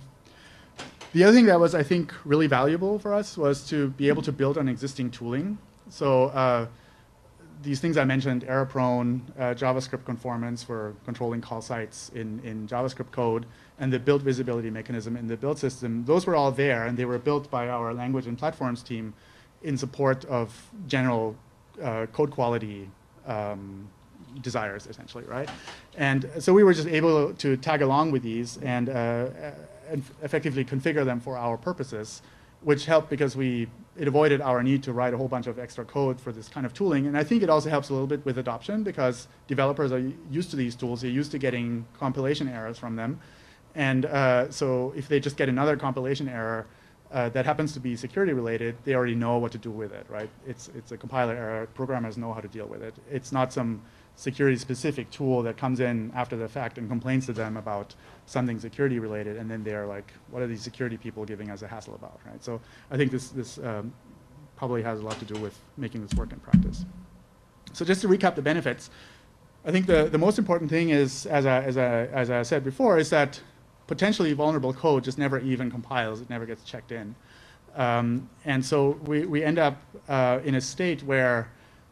the other thing that was, I think, really valuable for us was to be able to build on existing tooling. So uh, these things I mentioned, error-prone, uh, JavaScript conformance for controlling call sites in, in JavaScript code, and the build visibility mechanism in the build system, those were all there, and they were built by our language and platforms team in support of general uh, code quality um, desires, essentially, right? And so we were just able to tag along with these and, uh, and effectively configure them for our purposes, which helped because we, it avoided our need to write a whole bunch of extra code for this kind of tooling. And I think it also helps a little bit with adoption because developers are used to these tools. They're used to getting compilation errors from them. And uh, so if they just get another compilation error uh, that happens to be security related, they already know what to do with it, right? It's, it's a compiler error. Programmers know how to deal with it. It's not some security specific tool that comes in after the fact and complains to them about something security related, and then they're like, what are these security people giving us a hassle about, right? So I think this, this um, probably has a lot to do with making this work in practice. So just to recap the benefits, I think the, the most important thing is, as I, as, I, as I said before, is that potentially vulnerable code just never even compiles, it never gets checked in. Um, and so we, we end up uh, in a state where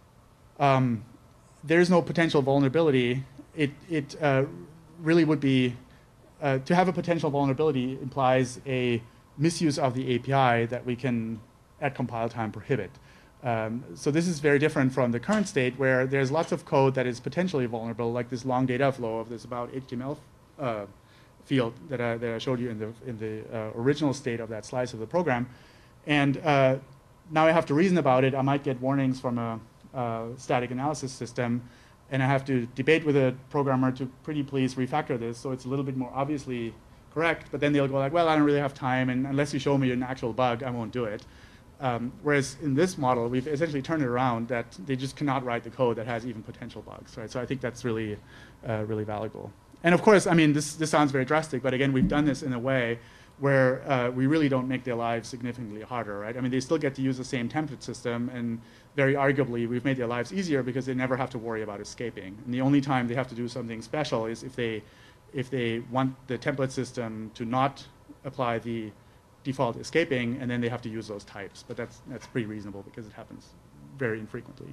um, there's no potential vulnerability. It, it uh, really would be, uh, to have a potential vulnerability implies a misuse of the A P I that we can, at compile time, prohibit. Um, so this is very different from the current state where there's lots of code that is potentially vulnerable, like this long data flow of this about H T M L uh, field that I, that I showed you in the, in the uh, original state of that slice of the program. And uh, now I have to reason about it. I might get warnings from a, a static analysis system, and I have to debate with a programmer to pretty please refactor this so it's a little bit more obviously correct, but then they'll go like, well, I don't really have time, and unless you show me an actual bug, I won't do it. Um, whereas in this model, we've essentially turned it around that they just cannot write the code that has even potential bugs, right? So I think that's really, uh, really valuable. And of course, I mean, this, this sounds very drastic, but again, we've done this in a way where uh, we really don't make their lives significantly harder, right? I mean, they still get to use the same template system, and very arguably, we've made their lives easier because they never have to worry about escaping. And the only time they have to do something special is if they, if they want the template system to not apply the default escaping, and then they have to use those types. But that's, that's pretty reasonable because it happens very infrequently.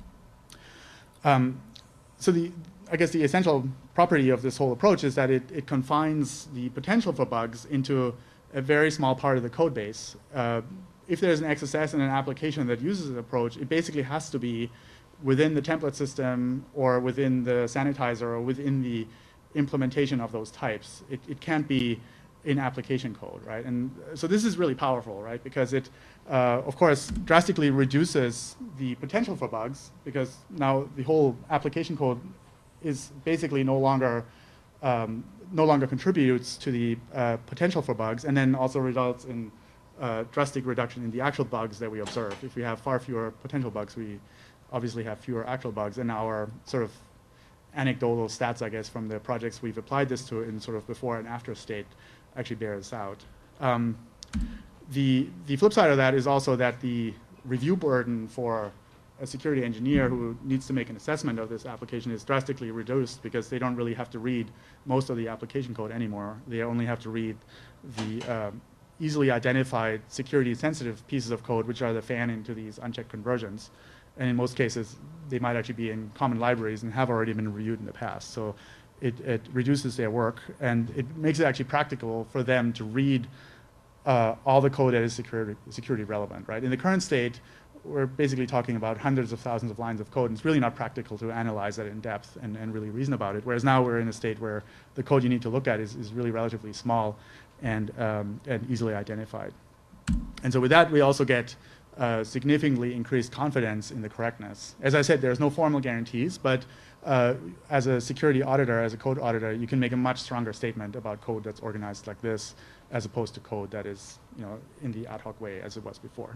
Um, so the, I guess the essential property of this whole approach is that it, it confines the potential for bugs into a very small part of the code base. Uh, if there's an X S S in an application that uses an approach, it basically has to be within the template system or within the sanitizer or within the implementation of those types. It, it can't be in application code, right? And so this is really powerful, right? Because it, uh, of course, drastically reduces the potential for bugs, because now the whole application code is basically no longer um, no longer contributes to the uh, potential for bugs, and then also results in uh, drastic reduction in the actual bugs that we observe. If we have far fewer potential bugs, we obviously have fewer actual bugs, and our sort of anecdotal stats, I guess, from the projects we've applied this to in sort of before and after state actually bear this out. Um, the, the flip side of that is also that the review burden for a security engineer who needs to make an assessment of this application is drastically reduced, because they don't really have to read most of the application code anymore. They only have to read the um, easily identified security sensitive pieces of code, which are the fan into these unchecked conversions. And in most cases, they might actually be in common libraries and have already been reviewed in the past. So it, it reduces their work, and it makes it actually practical for them to read uh, all the code that is security, security relevant, right? In the current state, we're basically talking about hundreds of thousands of lines of code, and it's really not practical to analyze that in depth and, and really reason about it. Whereas now we're in a state where the code you need to look at is, is really relatively small and, um, and easily identified. And so with that, we also get uh, significantly increased confidence in the correctness. As I said, there's no formal guarantees, but uh, as a security auditor, as a code auditor, you can make a much stronger statement about code that's organized like this, as opposed to code that is, you know, in the ad hoc way as it was before.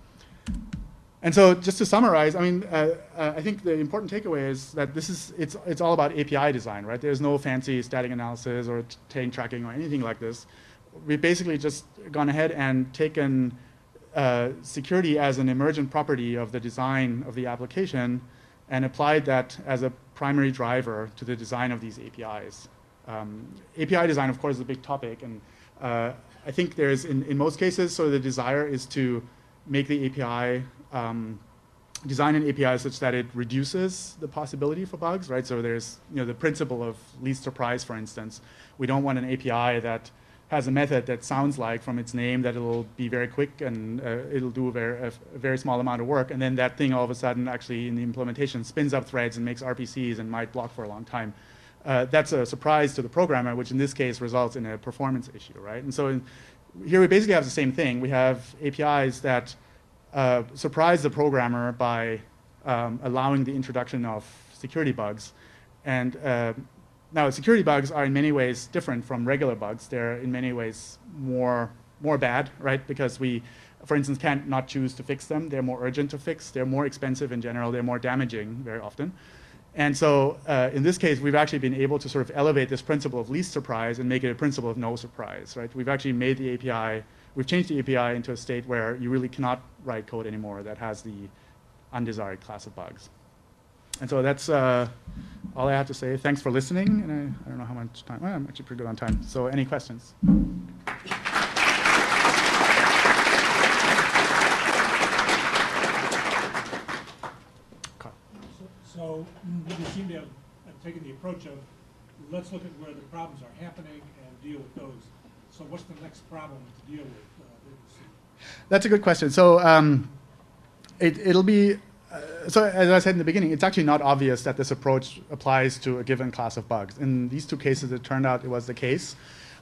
And so just to summarize, I mean, uh, uh, I think the important takeaway is that this is, it's, it's all about A P I design, right? There's no fancy static analysis or tail tracking or anything like this. We've basically just gone ahead and taken uh, security as an emergent property of the design of the application and applied that as a primary driver to the design of these A P Is. Um, A P I design, of course, is a big topic, and uh, I think there's, in, in most cases, so the desire is to make the A P I, um, design an A P I such that it reduces the possibility for bugs, right? So there's, you know, the principle of least surprise, for instance. We don't want an A P I that has a method that sounds like, from its name, that it'll be very quick and uh, it'll do a very, a, a very small amount of work, and then that thing all of a sudden actually in the implementation spins up threads and makes R P Cs and might block for a long time. Uh, that's a surprise to the programmer, which in this case results in a performance issue, right? And so in, here we basically have the same thing. We have A P Is that uh, surprise the programmer by um, allowing the introduction of security bugs. And uh, now security bugs are in many ways different from regular bugs. They're in many ways more, more bad, right? Because we, for instance, can't not choose to fix them. They're more urgent to fix. They're more expensive in general. They're more damaging very often. And so uh, in this case, we've actually been able to sort of elevate this principle of least surprise and make it a principle of no surprise, right? We've actually made the A P I, we've changed the A P I into a state where you really cannot write code anymore that has the undesired class of bugs. And so that's uh, all I have to say. Thanks for listening. And I, I don't know how much time, well, I'm actually pretty good on time. So any questions? So you seem to have, have taken the approach of, let's look at where the problems are happening and deal with those. So what's the next problem to deal with? Uh, That's a good question. So um, it, it'll be, uh, so as I said in the beginning, it's actually not obvious that this approach applies to a given class of bugs. In these two cases, it turned out it was the case.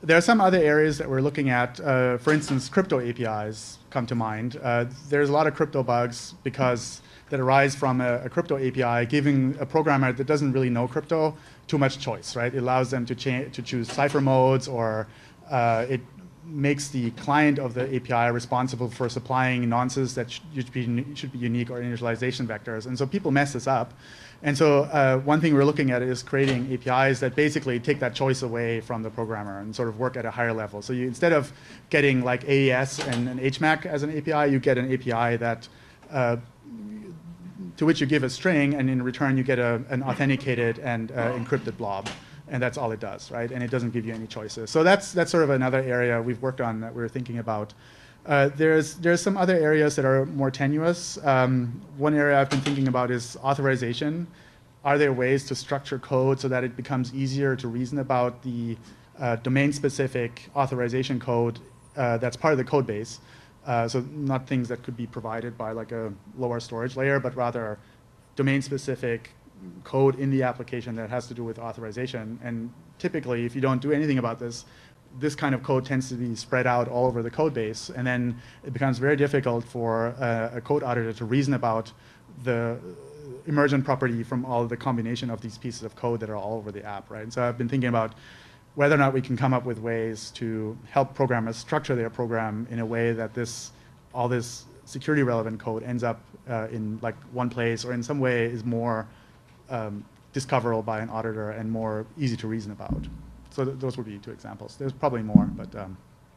There are some other areas that we're looking at. Uh, for instance, crypto A P Is come to mind. Uh, there's a lot of crypto bugs because that arise from a, a crypto A P I giving a programmer that doesn't really know crypto too much choice, right? It allows them to, cha to choose cipher modes, or uh, it makes the client of the A P I responsible for supplying nonces that sh should, be, should be unique, or initialization vectors. And so people mess this up. And so uh, one thing we're looking at is creating A P Is that basically take that choice away from the programmer and sort of work at a higher level. So you, instead of getting like A E S and an H M A C as an A P I, you get an A P I that uh, to which you give a string, and in return you get a, an authenticated and uh, encrypted blob. And that's all it does, right? And it doesn't give you any choices. So that's, that's sort of another area we've worked on that we're thinking about. Uh, there's, there's some other areas that are more tenuous. Um, one area I've been thinking about is authorization. Are there ways to structure code so that it becomes easier to reason about the uh, domain-specific authorization code uh, that's part of the code base? Uh, so not things that could be provided by like a lower storage layer, but rather domain-specific code in the application that has to do with authorization. And typically, if you don't do anything about this, this kind of code tends to be spread out all over the code base, and then it becomes very difficult for uh, a code auditor to reason about the emergent property from all the combination of these pieces of code that are all over the app, right? And so I've been thinking about whether or not we can come up with ways to help programmers structure their program in a way that this, all this security relevant code ends up uh, in like one place, or in some way is more um, discoverable by an auditor and more easy to reason about. So th those would be two examples. There's probably more, but. Um,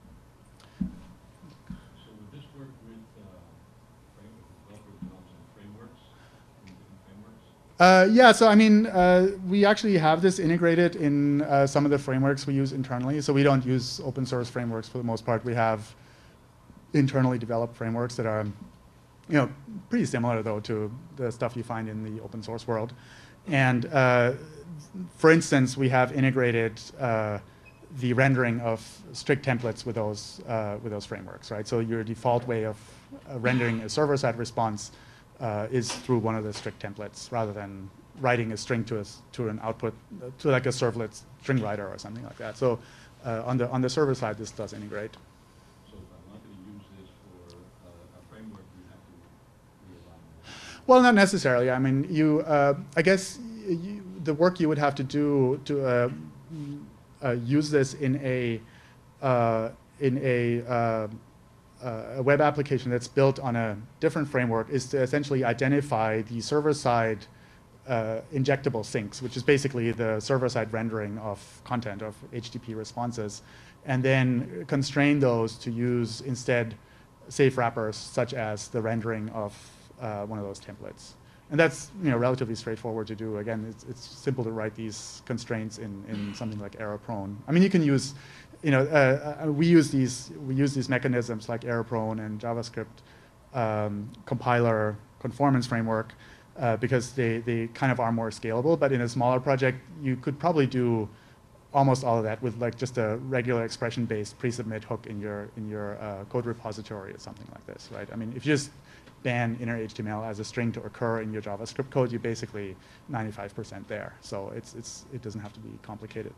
so would this work with uh, developer development frameworks, different frameworks? Uh, yeah, so I mean, uh, we actually have this integrated in uh, some of the frameworks we use internally. So we don't use open source frameworks for the most part. We have internally developed frameworks that are, you know, pretty similar though to the stuff you find in the open source world. And uh, for instance, we have integrated uh, the rendering of strict templates with those uh, with those frameworks, right? So your default way of uh, rendering a server-side response uh, is through one of the strict templates, rather than writing a string to a, to an output uh, to like a servlet string writer or something like that. So uh, on the on the server side, this does integrate. So if I'm not going to use this for uh, a framework, you have to realign it. Well, not necessarily. I mean, you. Uh, I guess you, the work you would have to do to uh, uh, use this in a uh, in a, uh, a web application that's built on a different framework is to essentially identify the server-side uh, injectable sinks, which is basically the server-side rendering of content of H T T P responses, and then constrain those to use instead safe wrappers such as the rendering of Uh, one of those templates. And that's, you know, relatively straightforward to do. Again, it's, it's simple to write these constraints in, in something like error-prone. I mean, you can use, you know, uh, uh, we use these we use these mechanisms like error-prone and JavaScript um, compiler conformance framework uh, because they, they kind of are more scalable. But in a smaller project, you could probably do almost all of that with like just a regular expression-based pre-submit hook in your in your uh, code repository or something like this, right? I mean, if you just ban inner H T M L as a string to occur in your JavaScript code, you're basically ninety-five percent there. So it's it's it doesn't have to be complicated.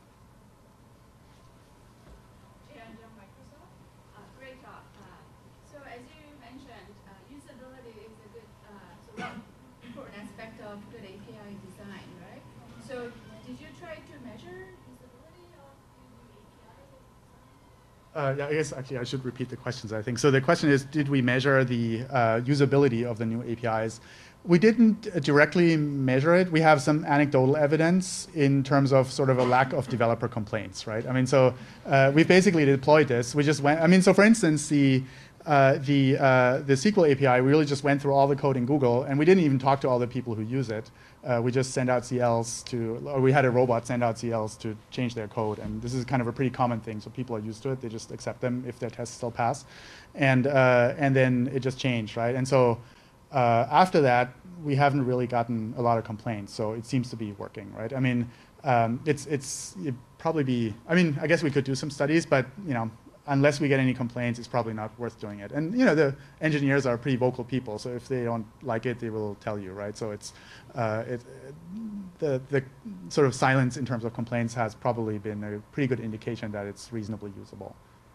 And uh, Microsoft, uh, great talk. Uh, so as you mentioned, uh, usability is a good uh, so one important aspect of good A P I design, right? So did you try to measure usability of the A P Is? Uh, yeah, I guess actually I should repeat the questions, I think. So the question is, did we measure the uh, usability of the new A P Is? We didn't uh, directly measure it. We have some anecdotal evidence in terms of sort of a lack of developer complaints, right? I mean, so uh, we basically deployed this. We just went, I mean, so for instance, the Uh, the, uh, the S Q L A P I, we really just went through all the code in Google, and we didn't even talk to all the people who use it. Uh, we just sent out C Ls to, or we had a robot send out C Ls to change their code, and this is kind of a pretty common thing, so people are used to it. They just accept them if their tests still pass. And, uh, and then it just changed, right? And so uh, after that, we haven't really gotten a lot of complaints, so it seems to be working, right? I mean, um, it's, it's it'd probably be, I mean, I guess we could do some studies, but, you know, unless we get any complaints, it's probably not worth doing it. And you know, the engineers are pretty vocal people, so if they don't like it, they will tell you, right? So it's uh, it, the the sort of silence in terms of complaints has probably been a pretty good indication that it's reasonably usable.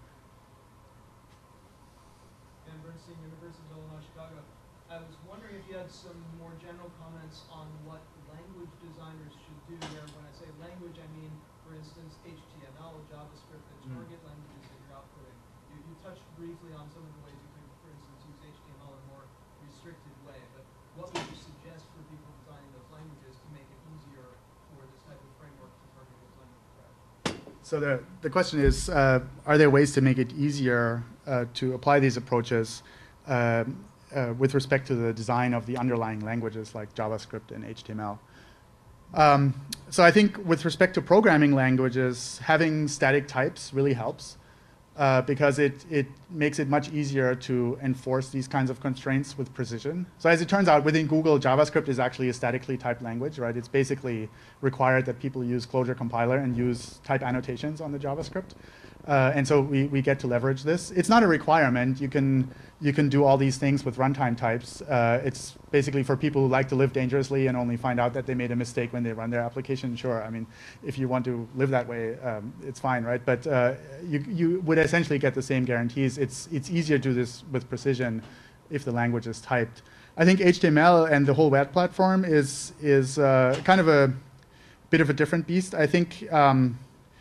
Dan Bernstein, University of Illinois, Chicago. I was wondering if you had some more general comments on what language designers should do there. When I say language, I mean, for instance, H T M L, JavaScript, and target mm. languages that you're outputting. You, you touched briefly on some of the ways you could, for instance, use H T M L in a more restricted way. But what would you suggest for people designing those languages to make it easier for this type of framework to target those languages? So the, the question is, uh, are there ways to make it easier uh, to apply these approaches uh, uh, with respect to the design of the underlying languages like JavaScript and H T M L? Um, so I think with respect to programming languages, having static types really helps uh, because it, it makes it much easier to enforce these kinds of constraints with precision. So as it turns out, within Google, JavaScript is actually a statically typed language, right? It's basically required that people use Clojure compiler and use type annotations on the JavaScript. Uh, and so we, we get to leverage this. It's not a requirement. You can, you can do all these things with runtime types. Uh, it's basically for people who like to live dangerously and only find out that they made a mistake when they run their application. Sure, I mean, if you want to live that way, um, it's fine, right? But uh, you, you would essentially get the same guarantees. It's, it's easier to do this with precision if the language is typed. I think H T M L and the whole web platform is, is uh, kind of a bit of a different beast. I think um,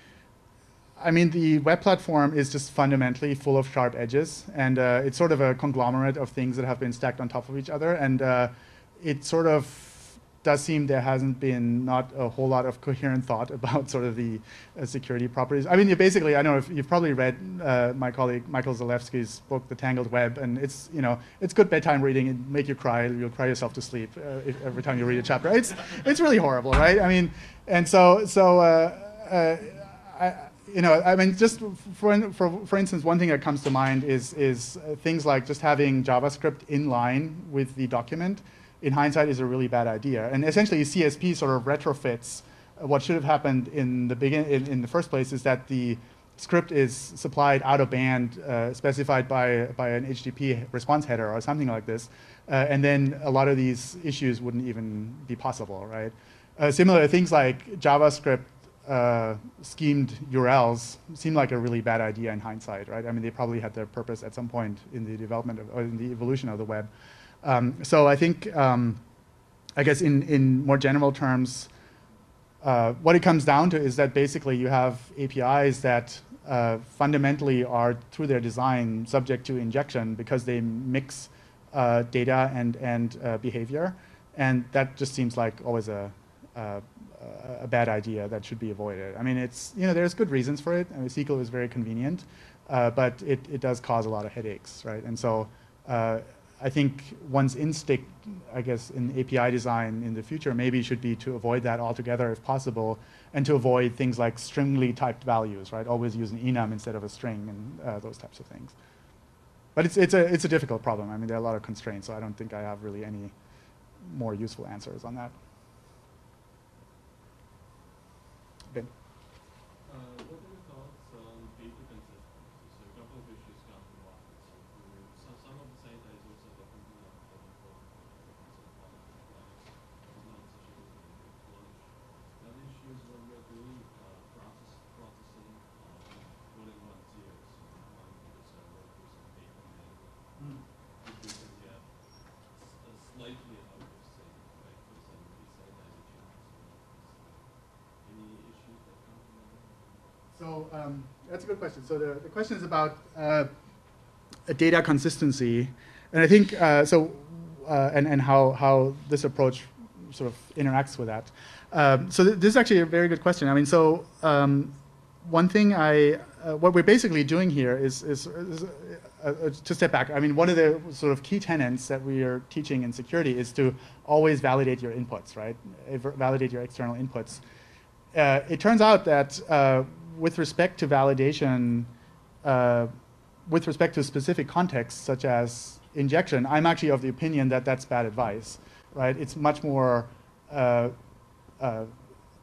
I mean, the web platform is just fundamentally full of sharp edges, and uh, it's sort of a conglomerate of things that have been stacked on top of each other, and uh, it sort of does seem there hasn't been not a whole lot of coherent thought about sort of the uh, security properties. I mean, you basically, I know if you've probably read uh, my colleague Michael Zalewski's book, The Tangled Web, and it's, you know, it's good bedtime reading. It make you cry. You'll cry yourself to sleep uh, if, every time you read a chapter. It's, it's really horrible, right? I mean, and so, so uh, uh, I, You know, I mean, just for, for, for instance, one thing that comes to mind is, is uh, things like just having JavaScript in line with the document. In hindsight, is a really bad idea. And essentially, C S P sort of retrofits uh, what should have happened in the begin in, in the first place is that the script is supplied out of band, uh, specified by by an H T T P response header or something like this, uh, and then a lot of these issues wouldn't even be possible, right? Uh, similar things like JavaScript. Uh, schemed U R Ls seem like a really bad idea in hindsight, right? I mean, they probably had their purpose at some point in the development of, or in the evolution of the web. Um, so I think, um, I guess in, in more general terms, uh, what it comes down to is that basically you have A P Is that uh, fundamentally are, through their design, subject to injection because they mix uh, data and, and uh, behavior. And that just seems like always a, a a bad idea that should be avoided. I mean, it's, you know, there's good reasons for it. I mean, S Q L is very convenient, uh, but it, it does cause a lot of headaches, right? And so uh, I think one's instinct, I guess, in A P I design in the future maybe should be to avoid that altogether if possible, and to avoid things like stringly typed values, right? Always use an enum instead of a string and uh, those types of things. But it's, it's, a, it's a difficult problem. I mean, there are a lot of constraints, so I don't think I have really any more useful answers on that. Ben. Uh, what are your thoughts on data consistency? So a couple of issues come to mind. So some of the site is also definitely not covered for the issues when we're doing uh, process processing uh, more than one tiers, one for the server versus data management. If we can get a slightly out of sync, right? For some resite as a change. Any issues that come to mind? So um, that's a good question. So the, the question is about uh, data consistency, and I think uh, so, uh, and and how how this approach sort of interacts with that. Um, so th this is actually a very good question. I mean, so um, one thing I uh, what we're basically doing here is is, is uh, uh, to step back. I mean, one of the sort of key tenets that we are teaching in security is to always validate your inputs, right? Validate your external inputs. Uh, it turns out that uh, with respect to validation, uh, with respect to specific contexts such as injection, I'm actually of the opinion that that's bad advice, right? It's much more uh, uh,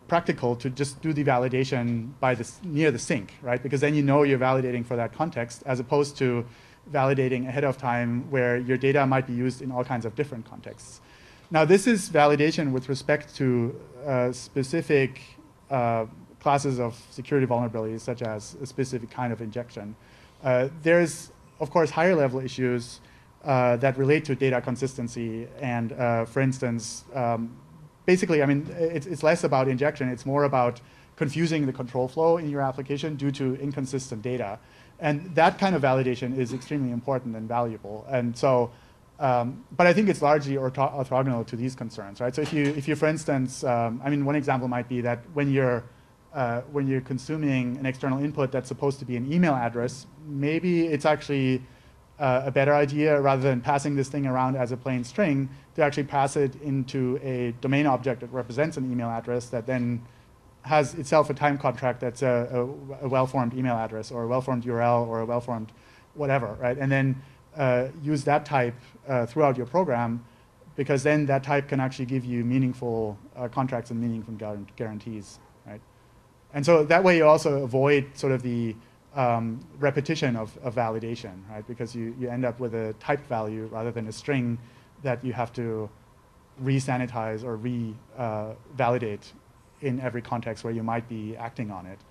practical to just do the validation by this near the sink, right? Because then you know you're validating for that context, as opposed to validating ahead of time where your data might be used in all kinds of different contexts. Now, this is validation with respect to uh, specific uh, classes of security vulnerabilities, such as a specific kind of injection. Uh, there's, of course, higher level issues uh, that relate to data consistency. And uh, for instance, um, basically, I mean, it's, it's less about injection. It's more about confusing the control flow in your application due to inconsistent data. And that kind of validation is extremely important and valuable. And so, um, but I think it's largely ortho orthogonal to these concerns, right? So if you, if you, for instance, um, I mean, one example might be that when you're Uh, when you're consuming an external input that's supposed to be an email address, maybe it's actually uh, a better idea, rather than passing this thing around as a plain string, to actually pass it into a domain object that represents an email address that then has itself a time contract that's a, a, a well-formed email address, or a well-formed U R L, or a well-formed whatever, right? And then uh, use that type uh, throughout your program, because then that type can actually give you meaningful uh, contracts and meaningful guarantees, right? And so that way you also avoid sort of the um, repetition of, of validation, right? Because you, you end up with a typed value rather than a string that you have to re-sanitize or re-validate uh, in every context where you might be acting on it.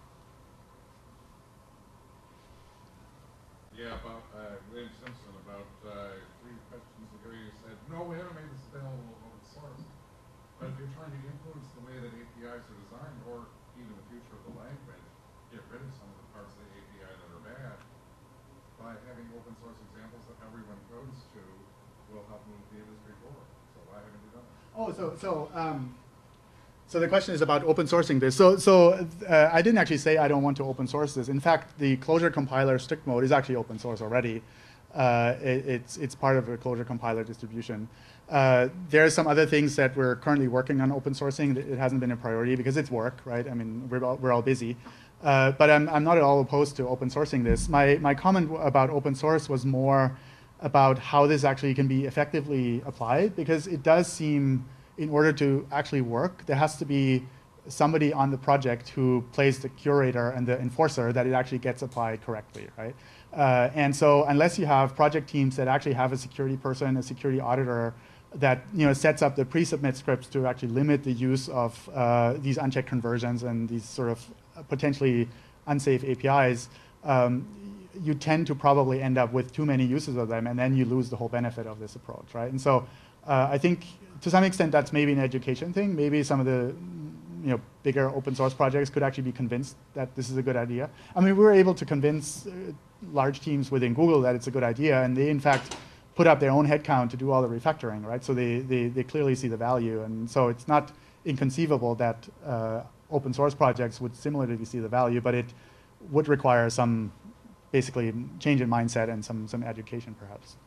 Yeah, about uh, William Simpson, about uh, three questions ago, you said, no, we haven't made this available open source. But if you're trying to influence the way that A P Is are designed, or even the future of the language, get rid of some of the parts of the A P I that are bad, by having open source examples that everyone codes to will help move the industry forward. So why haven't you done that? Oh, so so um, so the question is about open sourcing this. So so uh, I didn't actually say I don't want to open source this. In fact, the Clojure compiler strict mode is actually open source already. Uh, it, it's it's part of a Clojure compiler distribution. Uh, there are some other things that we're currently working on open sourcing. It hasn't been a priority because it's work, right? I mean, we're all, we're all busy. Uh, but I'm, I'm not at all opposed to open sourcing this. My, my comment about open source was more about how this actually can be effectively applied, because it does seem, in order to actually work, there has to be somebody on the project who plays the curator and the enforcer that it actually gets applied correctly, right? Uh, and so unless you have project teams that actually have a security person, a security auditor, that you know sets up the pre-submit scripts to actually limit the use of uh, these unchecked conversions and these sort of potentially unsafe A P Is, um, you tend to probably end up with too many uses of them, and then you lose the whole benefit of this approach, right? And so uh, I think to some extent that's maybe an education thing. Maybe some of the you know bigger open source projects could actually be convinced that this is a good idea. I mean, we were able to convince uh, large teams within Google that it's a good idea, and they in fact put up their own headcount to do all the refactoring, right? So they, they, they clearly see the value. And so it's not inconceivable that uh, open source projects would similarly see the value, but it would require some basically change in mindset and some, some education perhaps.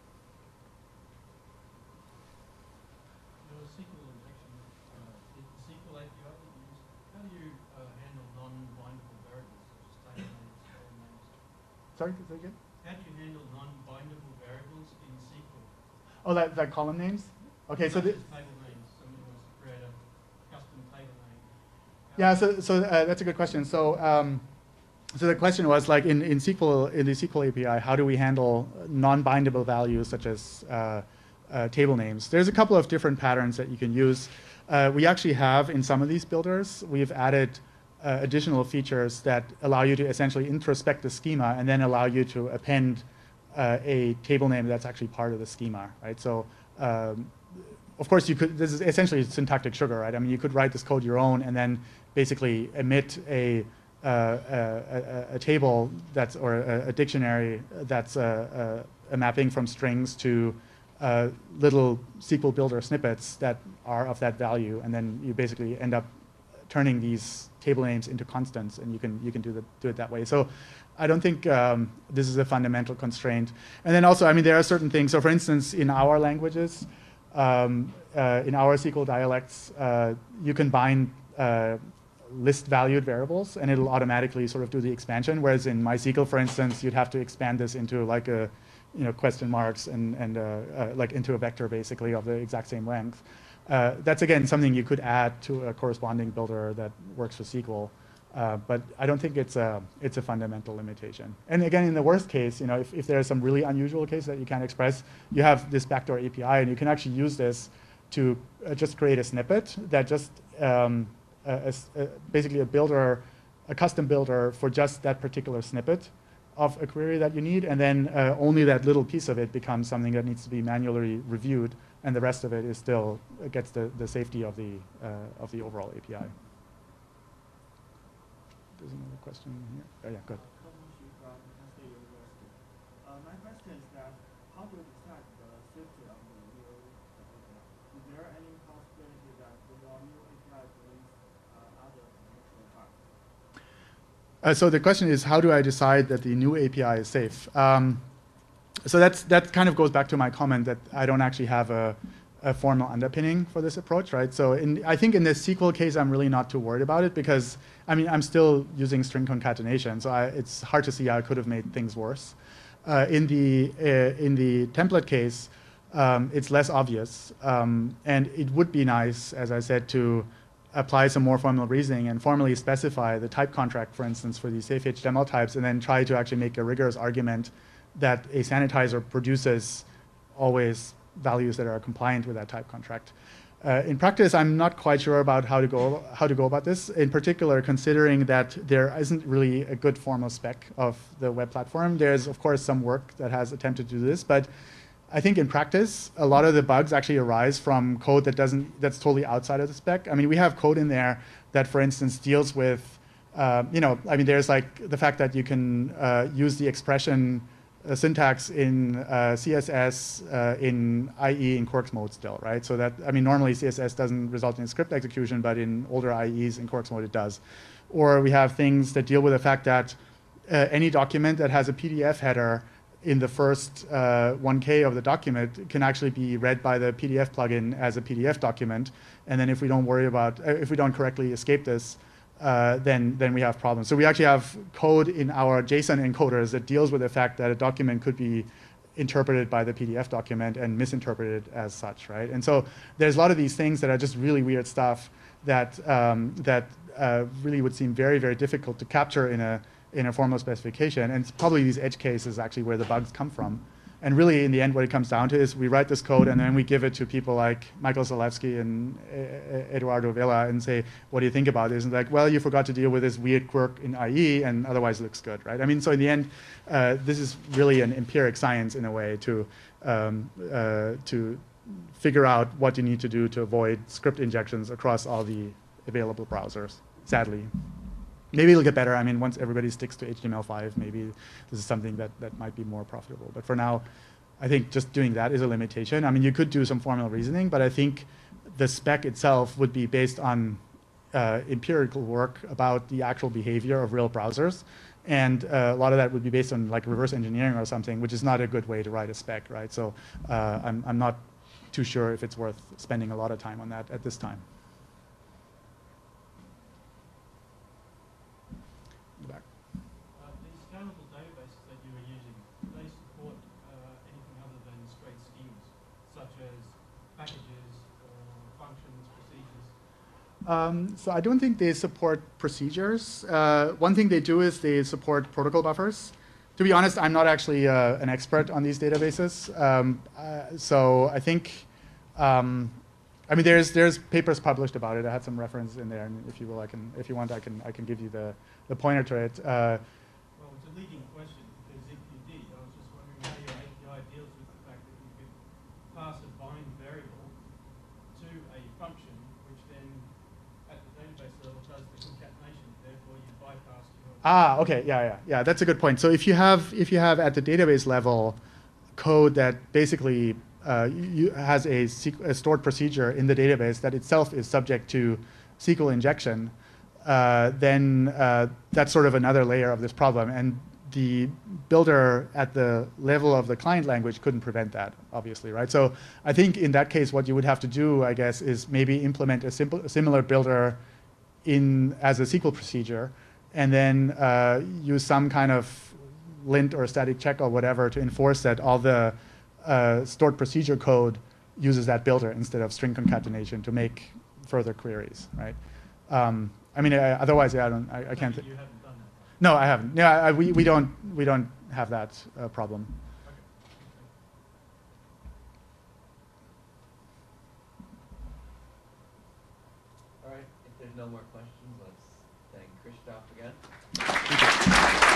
Your S Q L injection, uh, the S Q L A P I that you use, how do you uh, handle non-bindable variables, such as table names, column names? Sorry, say again? How do you handle non-bindable variables in S Q L? Oh, that, that column names? Okay, so the, table names. Somebody wants to create a custom table name. How yeah, so, so uh, that's a good question. So, um, so the question was like in, in S Q L, in the S Q L A P I, how do we handle non-bindable values such as uh, uh, table names? There's a couple of different patterns that you can use. Uh, we actually have in some of these builders, we've added uh, additional features that allow you to essentially introspect the schema and then allow you to append uh, a table name that's actually part of the schema, right? So, um, of course, you could. This is essentially syntactic sugar, right? I mean, you could write this code your own and then basically emit a uh, a, a, a table that's or a, a dictionary that's a, a, a mapping from strings to uh, little S Q L builder snippets that are of that value, and then you basically end up turning these table names into constants, and you can you can do the, do it that way. So I don't think um, this is a fundamental constraint. And then also, I mean, there are certain things. So for instance, in our languages, um, uh, in our S Q L dialects, uh, you can bind uh, list valued variables, and it'll automatically sort of do the expansion. Whereas in MySQL, for instance, you'd have to expand this into like a, you know, question marks and and uh, uh, like into a vector basically of the exact same length. Uh, that's again something you could add to a corresponding builder that works for S Q L, uh, but I don't think it's a it's a fundamental limitation. And again, in the worst case, you know, if, if there's some really unusual case that you can't express, you have this backdoor A P I, and you can actually use this to uh, just create a snippet that just um, a, a, basically a builder, a custom builder for just that particular snippet of a query that you need, and then uh, only that little piece of it becomes something that needs to be manually reviewed, and the rest of it is still uh, gets the, the safety of the uh, of the overall A P I. There's another question here. Oh yeah, good. Uh, my question is that how do you decide the safety of the new A P I? Is there any possibility that your new A P I brings uh, other potential bugs? Uh, so the question is, how do I decide that the new A P I is safe? Um, so that's that kind of goes back to my comment that I don't actually have a, a formal underpinning for this approach, right? So in, I think in this S Q L case, I'm really not too worried about it because, I mean, I'm still using string concatenation, so I, it's hard to see how I could have made things worse. Uh, in the uh, in the template case, um, it's less obvious, um, and it would be nice, as I said, to apply some more formal reasoning and formally specify the type contract, for instance, for these safe H T M L types, and then try to actually make a rigorous argument that a sanitizer produces always values that are compliant with that type contract. Uh, in practice, I'm not quite sure about how to go how to go about this. In particular, considering that there isn't really a good formal spec of the web platform. There's of course some work that has attempted to do this, but I think in practice, a lot of the bugs actually arise from code that doesn't that's totally outside of the spec. I mean, we have code in there that, for instance, deals with uh, you know, I mean, there's like the fact that you can uh, use the expression Uh, syntax in uh, C S S, uh, in I E, in Quarks mode still, right? So that, I mean, normally C S S doesn't result in script execution, but in older I Es in Quarks mode it does. Or we have things that deal with the fact that uh, any document that has a P D F header in the first uh, one K of the document can actually be read by the P D F plugin as a P D F document. And then if we don't worry about, uh, if we don't correctly escape this, Uh, then, then we have problems. So we actually have code in our JSON encoders that deals with the fact that a document could be interpreted by the P D F document and misinterpreted as such, right? And so there's a lot of these things that are just really weird stuff that, um, that uh, really would seem very, very difficult to capture in a, in a formal specification. And it's probably these edge cases actually where the bugs come from. And really, in the end, what it comes down to is we write this code and then we give it to people like Michael Zalewski and Eduardo Vela and say, what do you think about this? And like, well, you forgot to deal with this weird quirk in I E and otherwise it looks good, right? I mean, so in the end, uh, this is really an empiric science in a way to, um, uh, to figure out what you need to do to avoid script injections across all the available browsers, sadly. Maybe it'll get better. I mean, once everybody sticks to H T M L five, maybe this is something that, that might be more profitable. But for now, I think just doing that is a limitation. I mean, you could do some formal reasoning, but I think the spec itself would be based on uh, empirical work about the actual behavior of real browsers. And uh, a lot of that would be based on like reverse engineering or something, which is not a good way to write a spec, right? So uh, I'm, I'm not too sure if it's worth spending a lot of time on that at this time. Back. Uh, these scalable databases that you were using, do they support uh, anything other than straight schemas, such as packages or functions, procedures? Um, so I don't think they support procedures. Uh, one thing they do is they support protocol buffers. To be honest, I'm not actually uh, an expert on these databases. Um, uh, so I think, um, I mean, there's there's papers published about it. I had some reference in there, and if you will, I can, if you want, I can I can give you the the pointer to it. Uh, Well, it's a leading question because if you did, I was just wondering how your A P I deals with the fact that you could pass a bind variable to a function, which then at the database level does the concatenation. Therefore, you bypass your. Ah, okay, yeah, yeah, yeah. That's a good point. So if you have if you have at the database level code that basically uh, you, has a, a stored procedure in the database that itself is subject to S Q L injection, uh, then uh, that's sort of another layer of this problem. And the builder at the level of the client language couldn't prevent that, obviously, right? So I think in that case, what you would have to do, I guess, is maybe implement a, simple, a similar builder in as a S Q L procedure, and then uh, use some kind of lint or static check or whatever to enforce that all the uh, stored procedure code uses that builder instead of string concatenation to make further queries, right? Um, I mean, I, otherwise, yeah, I don't, I, I can't. You haven't done that. No, I haven't. Yeah, I, we we don't we don't have that uh, problem. All right, if there's no more questions, let's thank Christoph again.